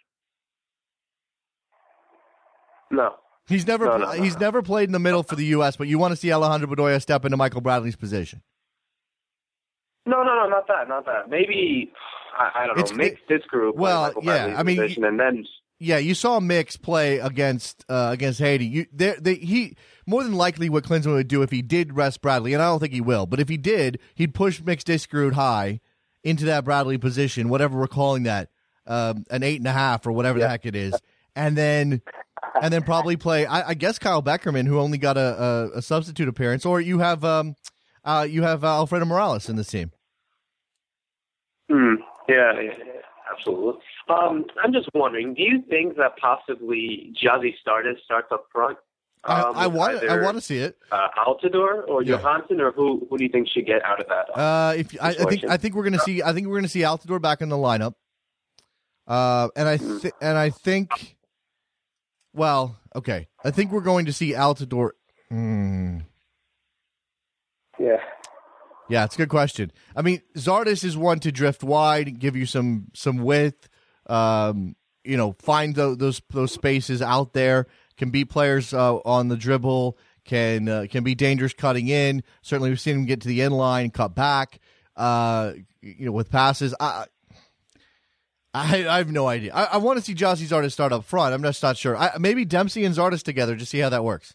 No, he's never no, pl- no, no, he's no. never played in the middle for the U S. But you want to see Alejandro Bedoya step into Michael Bradley's position? No, no, no, not that, not that. Maybe I, I don't It's- know. Mix it- this group. well, Michael yeah, Bradley's I mean, position, and then Yeah, you saw Mix play against uh, against Haiti. You, they, they, he more than likely what Klinsmann would do if he did rest Bradley, and I don't think he will, but if he did, he'd push Mix Diskerud high into that Bradley position, whatever we're calling that, um, an eight and a half or whatever Yeah. the heck it is, and then and then probably play. I, I guess Kyle Beckerman, who only got a, a, a substitute appearance, or you have um, uh, you have uh, Alfredo Morales in this team. Hmm. Yeah, yeah, yeah, absolutely. Um, I'm just wondering, do you think that possibly Jazzy Stardust starts up front? Um, I, I want I either, want to see it. Uh, Altidore or Yeah. Johansson, or who who do you think should get out of that? Uh, if I, I think situation? I think we're gonna see I think we're gonna see Altidore back in the lineup. Uh, and I th- and I think, well, okay, I think we're going to see Altidore. Mm, Yeah. yeah, it's a good question. I mean, Zardes is one to drift wide, give you some some width. Um, you know, find tho- those those spaces out there. Can beat players uh, on the dribble. Can uh, can be dangerous cutting in. Certainly, we've seen him get to the end line, cut back. Uh, you know, with passes. I I, I have no idea. I, I want to see Jazzy Zardes start up front. I'm just not sure. I, maybe Dempsey and Zardes together, just see how that works.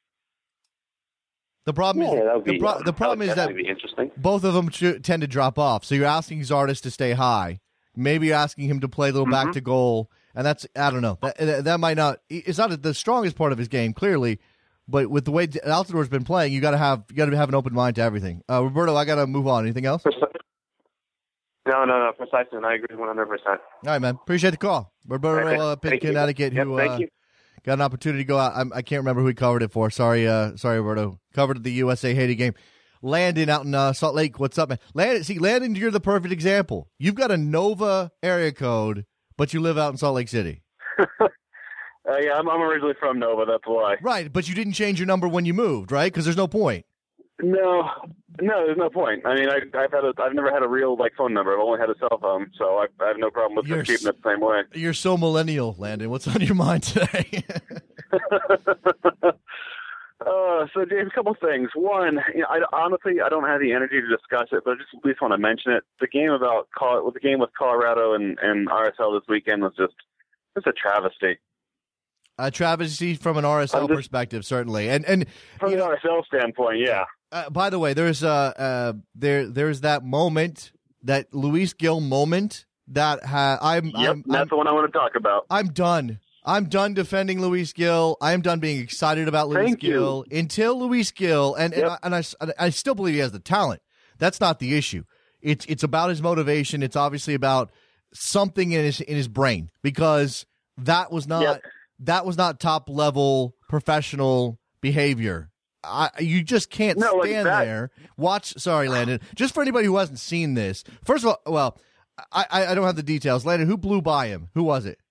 The problem Yeah, that is would the, be, pro- the problem that would is that definitely be interesting. both of them ch- tend to drop off. So you're asking Zardes to stay high. Maybe you're asking him to play a little Mm-hmm. back to goal, and that's I don't know. That, that might not. It's not the strongest part of his game, clearly, but with the way Altidore's been playing, you got to have you got to have an open mind to everything. Uh, Roberto, I got to move on. Anything else? No, no, no, precisely, and I agree one hundred percent. All right, man. Appreciate the call, Roberto, Okay. uh, Pitt, Thank you. Connecticut, Yep, who thank uh, you. got an opportunity to go out. I'm, I can't remember who he covered it for. Sorry, uh, sorry, Roberto. Covered the U S A Haiti game. Landon out in uh, Salt Lake. What's up, man? Landon, see, Landon, you're the perfect example. You've got a Nova area code, but you live out in Salt Lake City. Uh, yeah, I'm, I'm originally from Nova. That's why. Right, but you didn't change your number when you moved, right? Because there's no point. No, no, there's no point. I mean, I, I've had a, I've never had a real like phone number. I've only had a cell phone, so I, I have no problem with You're keeping it the same way. You're so millennial, Landon. What's on your mind today? uh, so, James, a couple things. One, you know, I, honestly, I don't have the energy to discuss it, but I just at least want to mention it. The game about Col- the game with Colorado and, and R S L this weekend was just just a travesty. A travesty from an R S L just, perspective, certainly, and and from an R S L standpoint, yeah. Uh, by the way, there's uh, uh there there's that moment, that Luis Gil moment that ha- I'm. Yep, I'm, that's I'm, the one I want to talk about. I'm done. I'm done defending Luis Gil. I'm done being excited about Luis Thank Gil you. until Luis Gil, and Yep. and, I, and I I still believe he has the talent. That's not the issue. It's it's about his motivation. It's obviously about something in his in his brain, because that was not Yep. that was not top level professional behavior. I, you just can't No, like stand that- there. Watch. Sorry, Landon. Just for anybody who hasn't seen this. First of all, well, I, I I don't have the details. Landon, who blew by him? Who was it?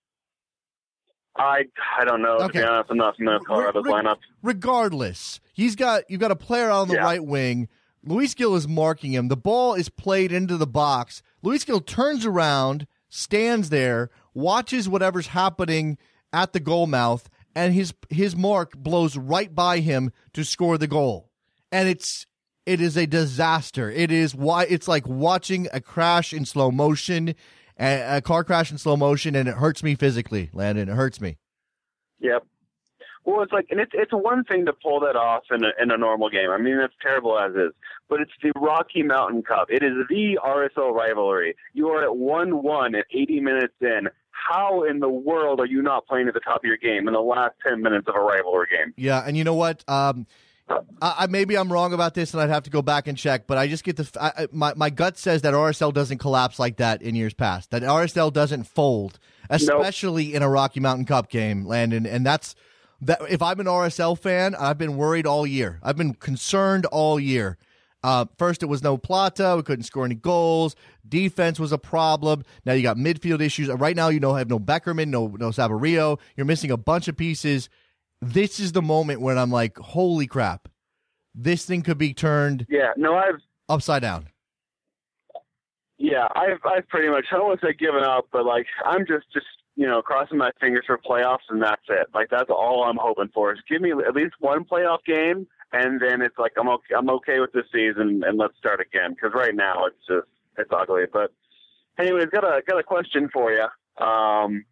I I don't know. Okay. To be honest, I'm not familiar with Colorado's Re- re- lineup. Regardless, he's got you've got a player on the Yeah. right wing. Luis Gil is marking him. The ball is played into the box. Luis Gil turns around, stands there, watches whatever's happening at the goal mouth, and his his mark blows right by him to score the goal. And it's it is a disaster. It is why it's like watching a crash in slow motion, a, a car crash in slow motion, and it hurts me physically, Landon. It hurts me. Yep. Well, it's like, and it's it's one thing to pull that off in a, in a normal game. I mean, that's terrible as is. But it's the Rocky Mountain Cup. It is the R S L rivalry. You are at one one at eighty minutes in. How in the world are you not playing at the top of your game in the last ten minutes of a rivalry game? Yeah, and you know what? Um, I, I maybe I'm wrong about this, and I'd have to go back and check. But I just get the I, I, my my gut says that R S L doesn't collapse like that in years past. That R S L doesn't fold, especially nope. in a Rocky Mountain Cup game, Landon. And that's that. If I'm an R S L fan, I've been worried all year. I've been concerned all year. Uh, first, it was no Plata. We couldn't score any goals. Defense was a problem. Now you got midfield issues. Right now, you know, have no Beckerman, no no Sabarillo. You're missing a bunch of pieces. This is the moment when I'm like, holy crap, this thing could be turned. Yeah, no, I've upside down. Yeah, I've I've pretty much I don't want to say given up, but like I'm just just you know crossing my fingers for playoffs, and that's it. Like that's all I'm hoping for. Is give me at least one playoff game. And then it's like I'm okay. I'm okay with this season, and let's start again. Because right now it's just it's ugly. But anyways, got a got a question for you. Um,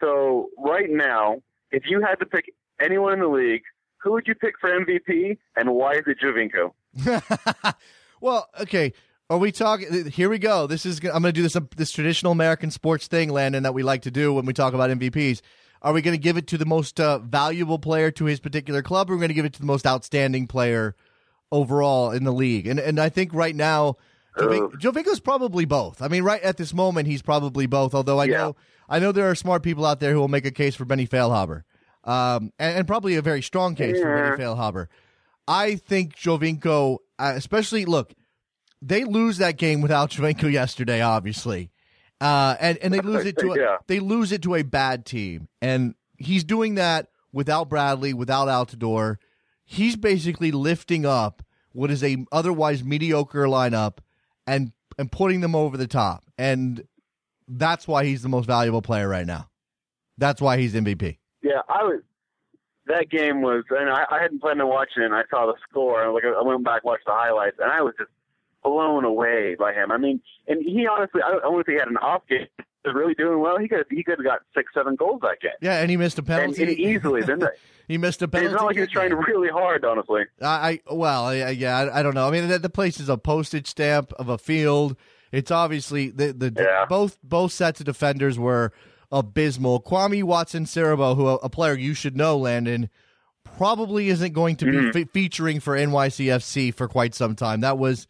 so right now, if you had to pick anyone in the league, who would you pick for M V P, and why is it Giovinco? Well, okay. Are we talking? Here we go. This is I'm going to do this this traditional American sports thing, Landon, that we like to do when we talk about M V Ps. Are we going to give it to the most uh, valuable player to his particular club, or are we going to give it to the most outstanding player overall in the league? And and I think right now, Jovin- Giovinco's probably both. I mean, right at this moment, he's probably both. Although I yeah. know I know there are smart people out there who will make a case for Benny Feilhaber, um, and, and probably a very strong case yeah. for Benny Feilhaber. I think Giovinco, uh, especially look, they lose that game without Giovinco yesterday, obviously. Uh, and, and they lose it to a, yeah. they lose it to a bad team, and he's doing that without Bradley, without Altidore. He's basically lifting up what is a otherwise mediocre lineup and and putting them over the top, and that's why he's the most valuable player right now. That's why he's M V P. Yeah, I was. That game was, and I, I hadn't planned on watching it. And I saw the score, and like I went back and watched the highlights, and I was just blown away by him. I mean, and he honestly, I don't know if he had an off game. He was really doing well. He could he could have got six, seven goals that game. Yeah, and he missed a penalty. And, and easily, didn't he? He missed a penalty. It's not like he was trying really hard, honestly. I, I well, I, yeah, I, I don't know. I mean, the, the place is a postage stamp of a field. It's obviously the the yeah. both both sets of defenders were abysmal. Kwame Watson-Siriboe, who a, a player you should know, Landon, probably isn't going to be mm-hmm. fe- featuring for N Y C F C for quite some time. That was.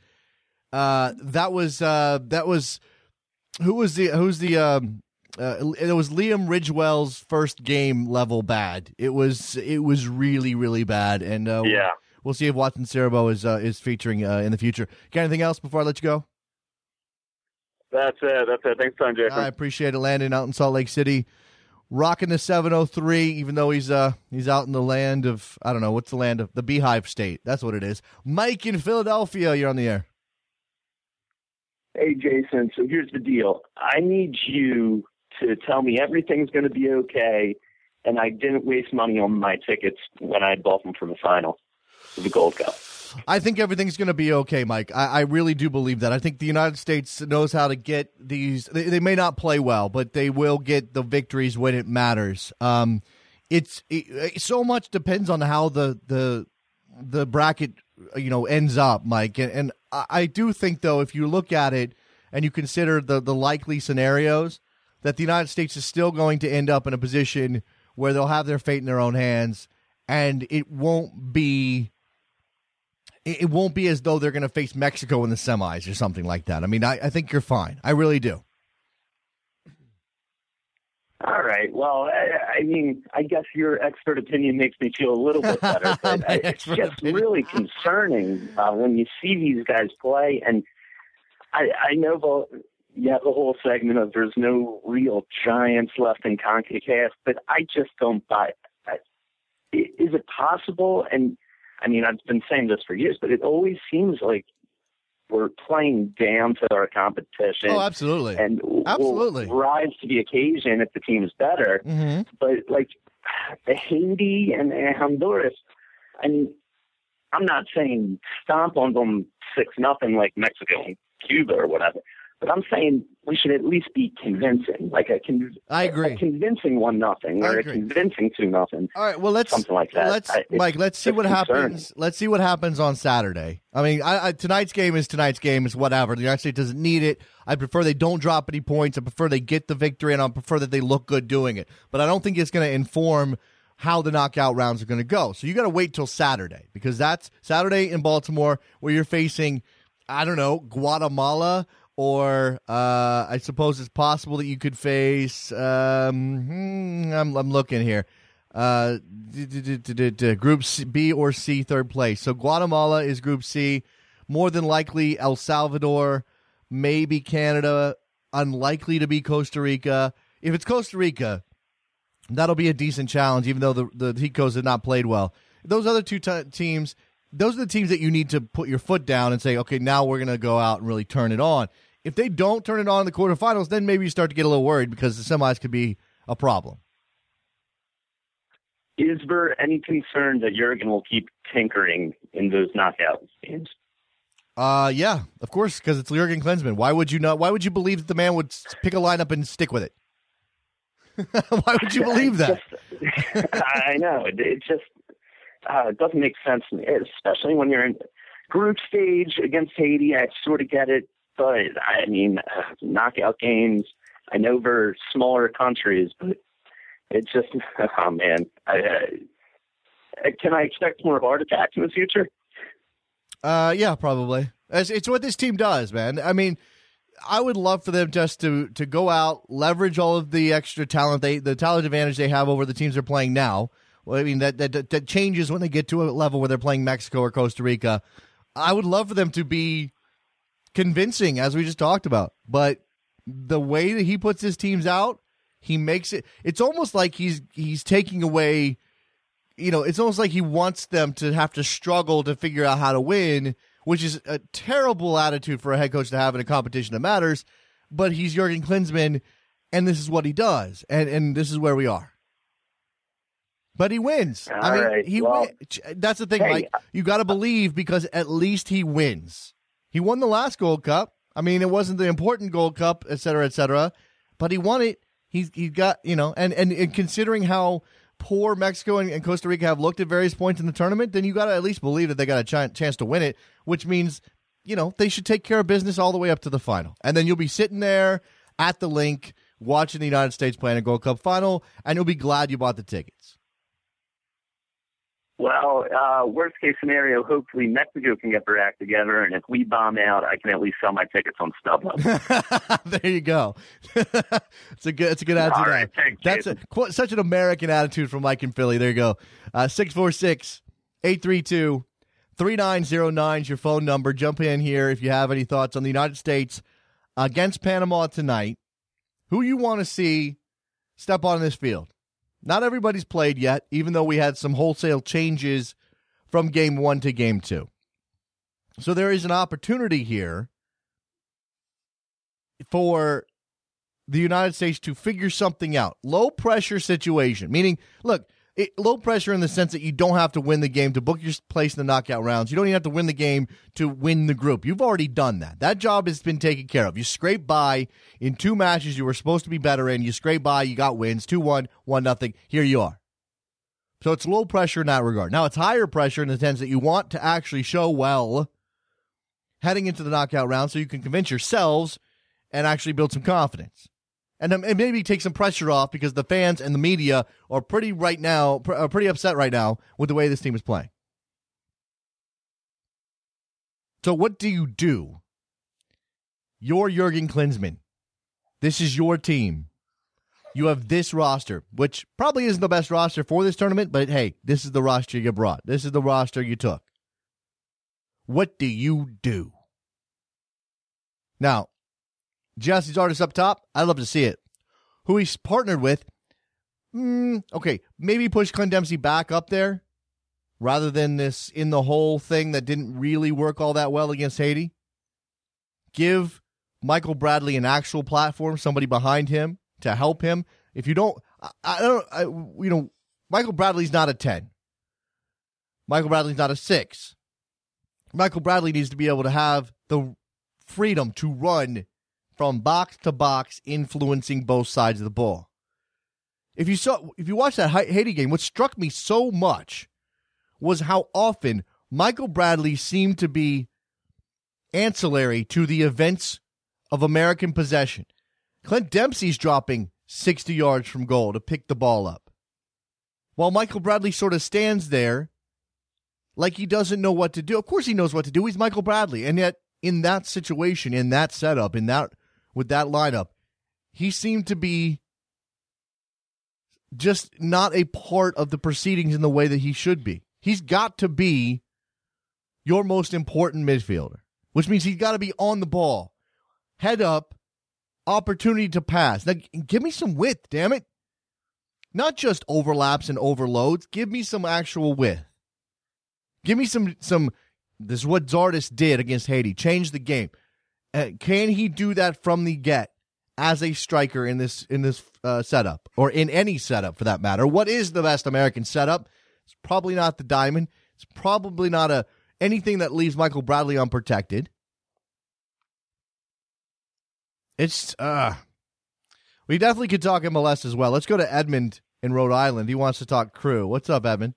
Uh, that was uh, that was who was the who's the um, uh, it was Liam Ridgewell's first game level bad. It was it was really really bad, and uh, yeah, we'll, we'll see if Watson-Siriboe is uh, is featuring uh, in the future. Got anything else before I let you go? That's it. That's it. Thanks, Tom Jason. I appreciate it, Landon, out in Salt Lake City. rocking the seven oh three, even though he's uh he's out in the land of, I don't know, what's the land of? The Beehive State. That's what it is. Mike in Philadelphia, you're on the air. Hey, Jason, so here's the deal. I need you to tell me everything's going to be okay, and I didn't waste money on my tickets when I bought them for the final of the Gold Cup. I think everything's going to be okay, Mike. I, I really do believe that. I think the United States knows how to get these. They, they may not play well, but they will get the victories when it matters. Um, it's it, so much depends on how the the the bracket you know ends up, Mike. And, and I, I do think, though, if you look at it and you consider the the likely scenarios, that the United States is still going to end up in a position where they'll have their fate in their own hands, and it won't be. It won't be as though they're going to face Mexico in the semis or something like that. I mean, I, I think you're fine. I really do. All right. Well, I, I mean, I guess your expert opinion makes me feel a little bit better. But I, it's just opinion. really concerning uh, when you see these guys play. And I, I know the, you have the whole segment of there's no real giants left in CONCACAF, but I just don't buy it. Is it possible? And I mean, I've been saying this for years, but it always seems like we're playing down to our competition. Oh, absolutely. And absolutely. We'll rise to the occasion if the team is better. Mm-hmm. But, like, Haiti and, and Honduras, I mean, I'm not saying stomp on them six nothing like Mexico and Cuba or whatever. But I'm saying we should at least be convincing, like a, con- I agree. a convincing one nothing or a convincing two nothing. All right, well let's something like that. Let's I, Mike, let's see what concerning. happens. Let's see what happens on Saturday. I mean, I, I, tonight's game is tonight's game is whatever. The United States doesn't need it. I prefer they don't drop any points. I prefer they get the victory, and I prefer that they look good doing it. But I don't think it's going to inform how the knockout rounds are going to go. So you got to wait till Saturday, because that's Saturday in Baltimore, where you're facing, I don't know, Guatemala. Or uh, I suppose it's possible that you could face. Um, hmm, I'm, I'm looking here. Uh, Group C, B or C, third place. So Guatemala is Group C. More than likely, El Salvador, maybe Canada. Unlikely to be Costa Rica. If it's Costa Rica, that'll be a decent challenge. Even though the the Ticos have not played well, those other two t- teams, those are the teams that you need to put your foot down and say, okay, now we're going to go out and really turn it on. If they don't turn it on in the quarterfinals, then maybe you start to get a little worried, because the semis could be a problem. Is there any concern that Jurgen will keep tinkering in those knockout games? Uh, yeah, of course, because it's Jurgen Klinsmann. Why would you not? Why would you believe that the man would pick a lineup and stick with it? Why would you believe that? Just, I know. It, it just uh, it doesn't make sense to me, especially when you're in group stage against Haiti. I sort of get it. But, I mean, uh, knockout games, I know they're smaller countries, but it's just, oh, man. I, uh, can I expect more heart attacks in the future? Uh, yeah, probably. It's, it's what this team does, man. I mean, I would love for them just to, to go out, leverage all of the extra talent, they the talent advantage they have over the teams they're playing now. Well, I mean, that, that, that changes when they get to a level where they're playing Mexico or Costa Rica. I would love for them to be convincing, as we just talked about, but the way that he puts his teams out, he makes it, it's almost like he's he's taking away, you know, it's almost like he wants them to have to struggle to figure out how to win, which is a terrible attitude for a head coach to have in a competition that matters. But he's Jurgen Klinsmann, and this is what he does, and and this is where we are. But he wins. All I mean, right. he well, win- that's the thing, hey, Mike. You got to believe, because at least he wins. He won the last Gold Cup. I mean, it wasn't the important Gold Cup, et cetera, et cetera, but he won it. He's he got, you know, and, and, and considering how poor Mexico and, and Costa Rica have looked at various points in the tournament, then you got to at least believe that they got a ch- chance to win it, which means, you know, they should take care of business all the way up to the final. And then you'll be sitting there at the link watching the United States play in a Gold Cup final, and you'll be glad you bought the tickets. Well, uh, worst case scenario, hopefully Mexico can get their act together, and if we bomb out, I can at least sell my tickets on StubHub. There you go. It's a good, it's a good attitude. All right, thanks, That's a, quite, such an American attitude from Mike in Philly. There you go. Uh, six four six, eight three two, three nine zero nine is your phone number. Jump in here if you have any thoughts on the United States against Panama tonight. Who you want to see step on this field. Not everybody's played yet, even though we had some wholesale changes from game one to game two. So there is an opportunity here for the United States to figure something out. Low pressure situation, meaning, look, it, low pressure in the sense that you don't have to win the game to book your place in the knockout rounds. You don't even have to win the game to win the group. You've already done that. That job has been taken care of. You scrape by in two matches you were supposed to be better in. You scrape by, you got wins, two one, one nothing. Here you are. So it's low pressure in that regard. Now it's higher pressure in the sense that you want to actually show well heading into the knockout round so you can convince yourselves and actually build some confidence. And, and maybe take some pressure off because the fans and the media are pretty right now, are pretty upset right now with the way this team is playing. So what do you do? You're Jurgen Klinsmann. This is your team. You have this roster, which probably isn't the best roster for this tournament, but hey, this is the roster you brought. This is the roster you took. What do you do? Now, Gyasi Zardes up top, I'd love to see it. Who he's partnered with, mm, okay, maybe push Clint Dempsey back up there rather than this in the hole thing that didn't really work all that well against Haiti. Give Michael Bradley an actual platform, somebody behind him to help him. If you don't, I, I don't, I, you know, Michael Bradley's not a ten. Michael Bradley's not a six. Michael Bradley needs to be able to have the freedom to run from box to box, influencing both sides of the ball. If you saw, if you watched that Haiti game, what struck me so much was how often Michael Bradley seemed to be ancillary to the events of American possession. Clint Dempsey's dropping sixty yards from goal to pick the ball up, while Michael Bradley sort of stands there like he doesn't know what to do. Of course he knows what to do. He's Michael Bradley. And yet, in that situation, in that setup, in that with that lineup, he seemed to be just not a part of the proceedings in the way that he should be. He's got to be your most important midfielder, which means he's got to be on the ball, head up, opportunity to pass. Now, give me some width, damn it. Not just overlaps and overloads. Give me some actual width. Give me some, some this is what Zardes did against Haiti. Change the game. Uh, can he do that from the get as a striker in this in this uh, setup, or in any setup for that matter? What is the best American setup? It's probably not the diamond. It's probably not a anything that leaves Michael Bradley unprotected. It's uh, we definitely could talk M L S as well. Let's go to Edmund in Rhode Island. He wants to talk Crew. What's up, Edmund?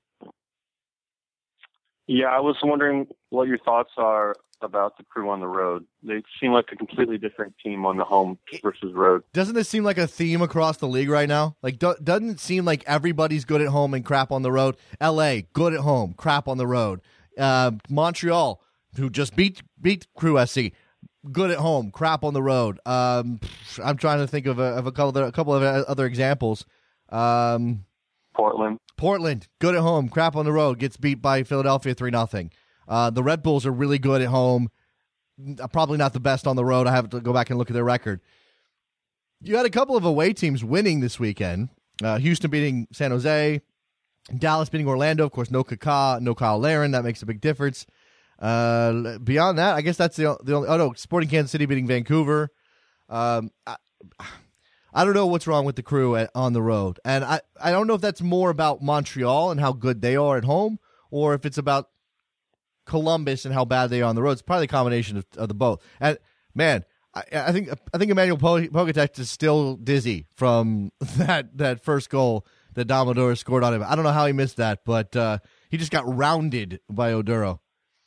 Yeah, I was wondering what your thoughts are about the Crew on the road. They seem like a completely different team on the home versus road. Doesn't this seem like a theme across the league right now? Like, do- doesn't it seem like everybody's good at home and crap on the road? L A, good at home, crap on the road. Uh, Montreal, who just beat beat Crew S C, good at home, crap on the road. Um, I'm trying to think of a, of a couple of, a couple of other examples. Um, Portland. Portland, good at home, crap on the road, gets beat by Philadelphia three nothing. Uh, the Red Bulls are really good at home, probably not the best on the road. I have to go back and look at their record. You had a couple of away teams winning this weekend. Uh, Houston beating San Jose, Dallas beating Orlando. Of course, no Kaká, no Kyle Larin. That makes a big difference. Uh, beyond that, I guess that's the, the only – oh, no, Sporting Kansas City beating Vancouver. Um, I, I don't know what's wrong with the Crew at, on the road. And I, I don't know if that's more about Montreal and how good they are at home, or if it's about Columbus and how bad they are on the road. It's probably a combination of, of the both. And, man, I, I think I think Emmanuel Pogatetz is still dizzy from that, that first goal that Domodoro scored on him. I don't know how he missed that, but uh, he just got rounded by Oduro.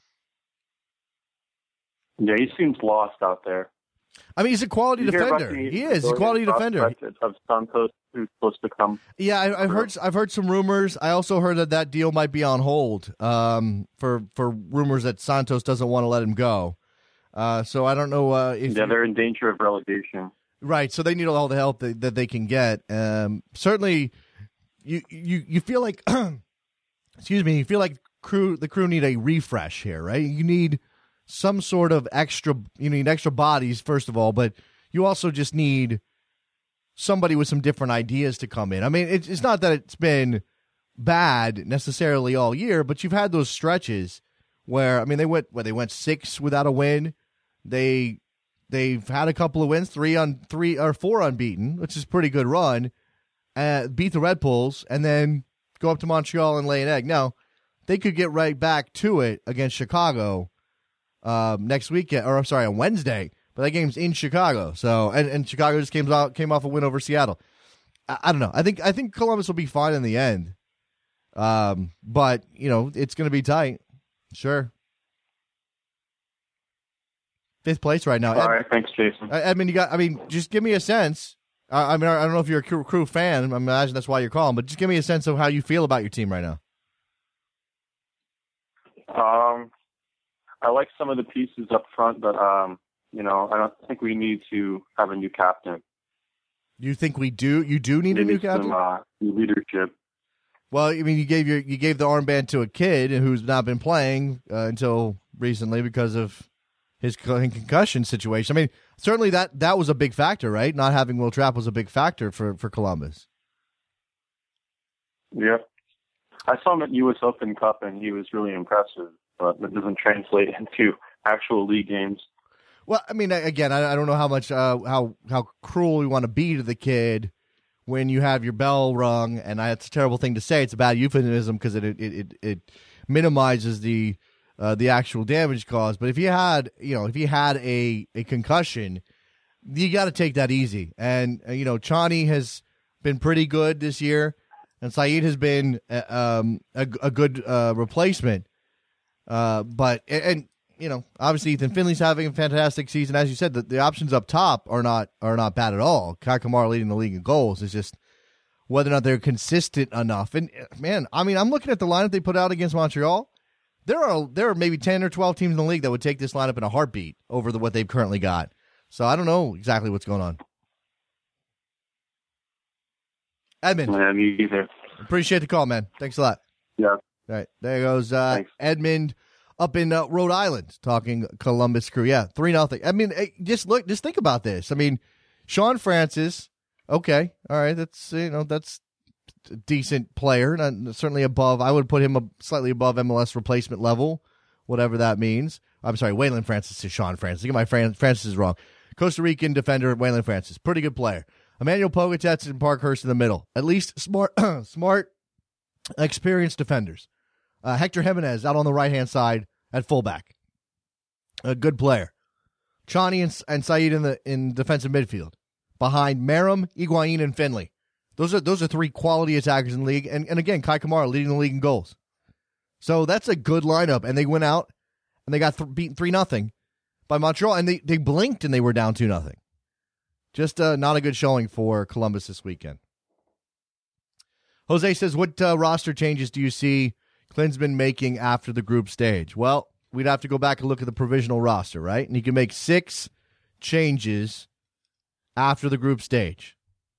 Yeah, he seems lost out there. I mean, he's a quality you defender. The, he is. He's a quality defender. Of Santos, who's supposed to come. Yeah, I, I've heard. I've heard some rumors. I also heard that that deal might be on hold um, for for rumors that Santos doesn't want to let him go. Uh, so I don't know uh, if yeah, they're in danger of relegation. Right. So they need all the help that, that they can get. Um, certainly, you you you feel like, excuse me, you feel like crew the crew need a refresh here, right? You need some sort of extra, you need extra bodies, first of all, but you also just need somebody with some different ideas to come in. I mean, it's, it's not that it's been bad necessarily all year, but you've had those stretches where, I mean, they went where they went six without a win. They they've had a couple of wins, three on three or four unbeaten, which is a pretty good run. Uh, beat the Red Bulls and then go up to Montreal and lay an egg. Now, they could get right back to it against Chicago um, next weekend, or I'm sorry, on Wednesday. But that game's in Chicago, so and, and Chicago just came out came off a win over Seattle. I, I don't know. I think I think Columbus will be fine in the end. Um, but you know it's going to be tight. Sure. Fifth place right now. All Ed, right, thanks, Jason. Edmund, you got. I mean, just give me a sense. I, I mean, I don't know if you're a crew, crew fan. I imagine that's why you're calling. But just give me a sense of how you feel about your team right now. Um, I like some of the pieces up front, but um, you know, I don't think we need to have a new captain. You think we do? You do need Maybe a new captain? Some, uh, new leadership. Well, I mean, you gave your you gave the armband to a kid who's not been playing uh, until recently because of his concussion situation. I mean, certainly that, that was a big factor, right? Not having Will Trapp was a big factor for, for Columbus. Yeah. I saw him at U S Open Cup, and he was really impressive, but that doesn't translate into actual league games. Well, I mean, again, I, I don't know how much uh, how how cruel we want to be to the kid when you have your bell rung, and I, it's a terrible thing to say. It's a bad euphemism because it, it it it minimizes the uh, the actual damage caused. But if you had, you know, if you had a, a concussion, you got to take that easy. And uh, you know, Chani has been pretty good this year, and Saeed has been uh, um, a, a good uh, replacement. Uh, but and, and you know, obviously Ethan Finley's having a fantastic season. As you said, the, the options up top are not are not bad at all. Kai Kamara leading the league in goals. It's just whether or not they're consistent enough. And man, I mean, I'm looking at the lineup they put out against Montreal. There are there are maybe ten or twelve teams in the league that would take this lineup in a heartbeat over the, what they've currently got. So I don't know exactly what's going on. Edmund, Man, me either. Appreciate the call, man. Thanks a lot. Yeah. All right, there goes uh, Edmund up in uh, Rhode Island talking Columbus Crew. Yeah, three nothing. I mean, just look, just think about this. I mean, Sean Francis. Okay, all right, that's you know that's a decent player, not certainly above. I would put him a, slightly above M L S replacement level, whatever that means. I'm sorry, Waylon Francis to Sean Francis. I get my Fran- Francis is wrong. Costa Rican defender Waylon Francis, pretty good player. Emmanuel Pogatetz and Parkhurst in the middle. At least smart, smart, experienced defenders. Uh, Hector Jimenez out on the right-hand side at fullback. A good player. Chani and, and Saeed in the in defensive midfield. Behind Merrim, Higuain, and Finley. Those are those are three quality attackers in the league. And, and again, Kai Kamara leading the league in goals. So that's a good lineup. And they went out and they got th- beaten three nothing by Montreal. And they, they blinked and they were down two nothing. Just uh, not a good showing for Columbus this weekend. Jose says, what uh, roster changes do you see Klinsmann making after the group stage? Well, we'd have to go back and look at the provisional roster, right? And he can make six changes after the group stage.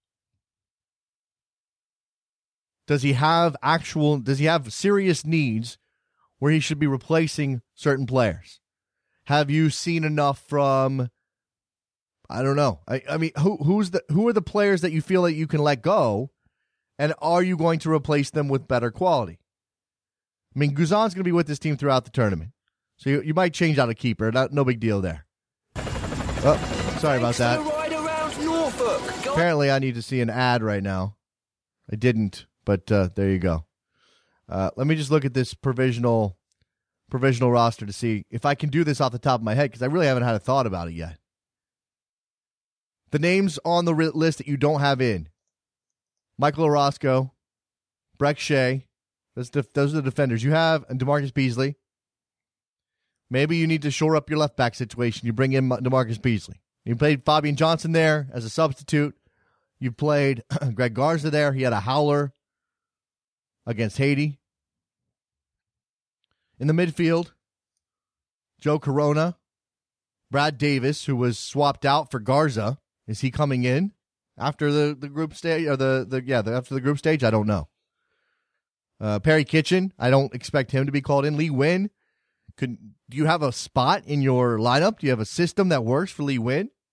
Does he have actual, does he have serious needs where he should be replacing certain players? Have you seen enough from, I don't know. I, I mean, who who's the who are the players that you feel that you can let go, and are you going to replace them with better quality? I mean, Guzan's going to be with this team throughout the tournament, so you, you might change out a keeper. Not, no big deal there. Oh, sorry about that. Apparently, I need to see an ad right now. I didn't, but uh, there you go. Uh, let me just look at this provisional provisional roster to see if I can do this off the top of my head, because I really haven't had a thought about it yet. The names on the list that you don't have in: Michael Orozco, Breck Shea. Those, def- those are the defenders you have, and DeMarcus Beasley. Maybe you need to shore up your left back situation. You bring in DeMarcus Beasley. You played Fabian Johnson there as a substitute. You played Greg Garza there. He had a howler against Haiti. In the midfield, Joe Corona, Brad Davis, who was swapped out for Garza. Is he coming in after the, the group stage or the, the yeah the, after the group stage? I don't know. Uh, Perry Kitchen, I don't expect him to be called in. Lee Nguyen, could do you have a spot in your lineup? Do you have a system that works for Lee Nguyen?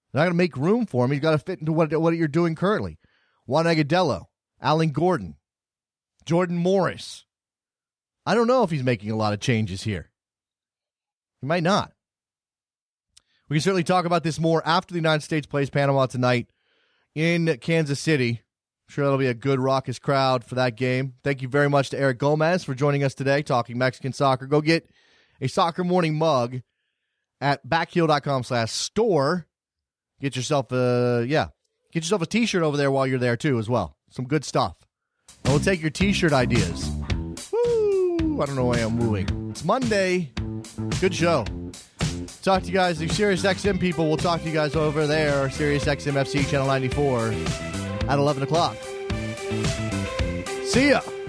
They're not going to make room for him. He's got to fit into what, what you're doing currently. Juan Agudelo, Alan Gordon, Jordan Morris. I don't know if he's making a lot of changes here. He might not. We can certainly talk about this more after the United States plays Panama tonight in Kansas City. I'm sure that'll be a good raucous crowd for that game. Thank you very much to Eric Gomez for joining us today, talking Mexican soccer. Go get a Soccer Morning mug at backheel.com slash store. Get yourself a, yeah, get yourself a t-shirt over there while you're there too as well. Some good stuff. And we'll take your t-shirt ideas. Woo! I don't know why I'm wooing. It's Monday. Good show. Talk to you guys, the Sirius X M people. We'll talk to you guys over there, Sirius X M F C Channel ninety-four at eleven o'clock. See ya.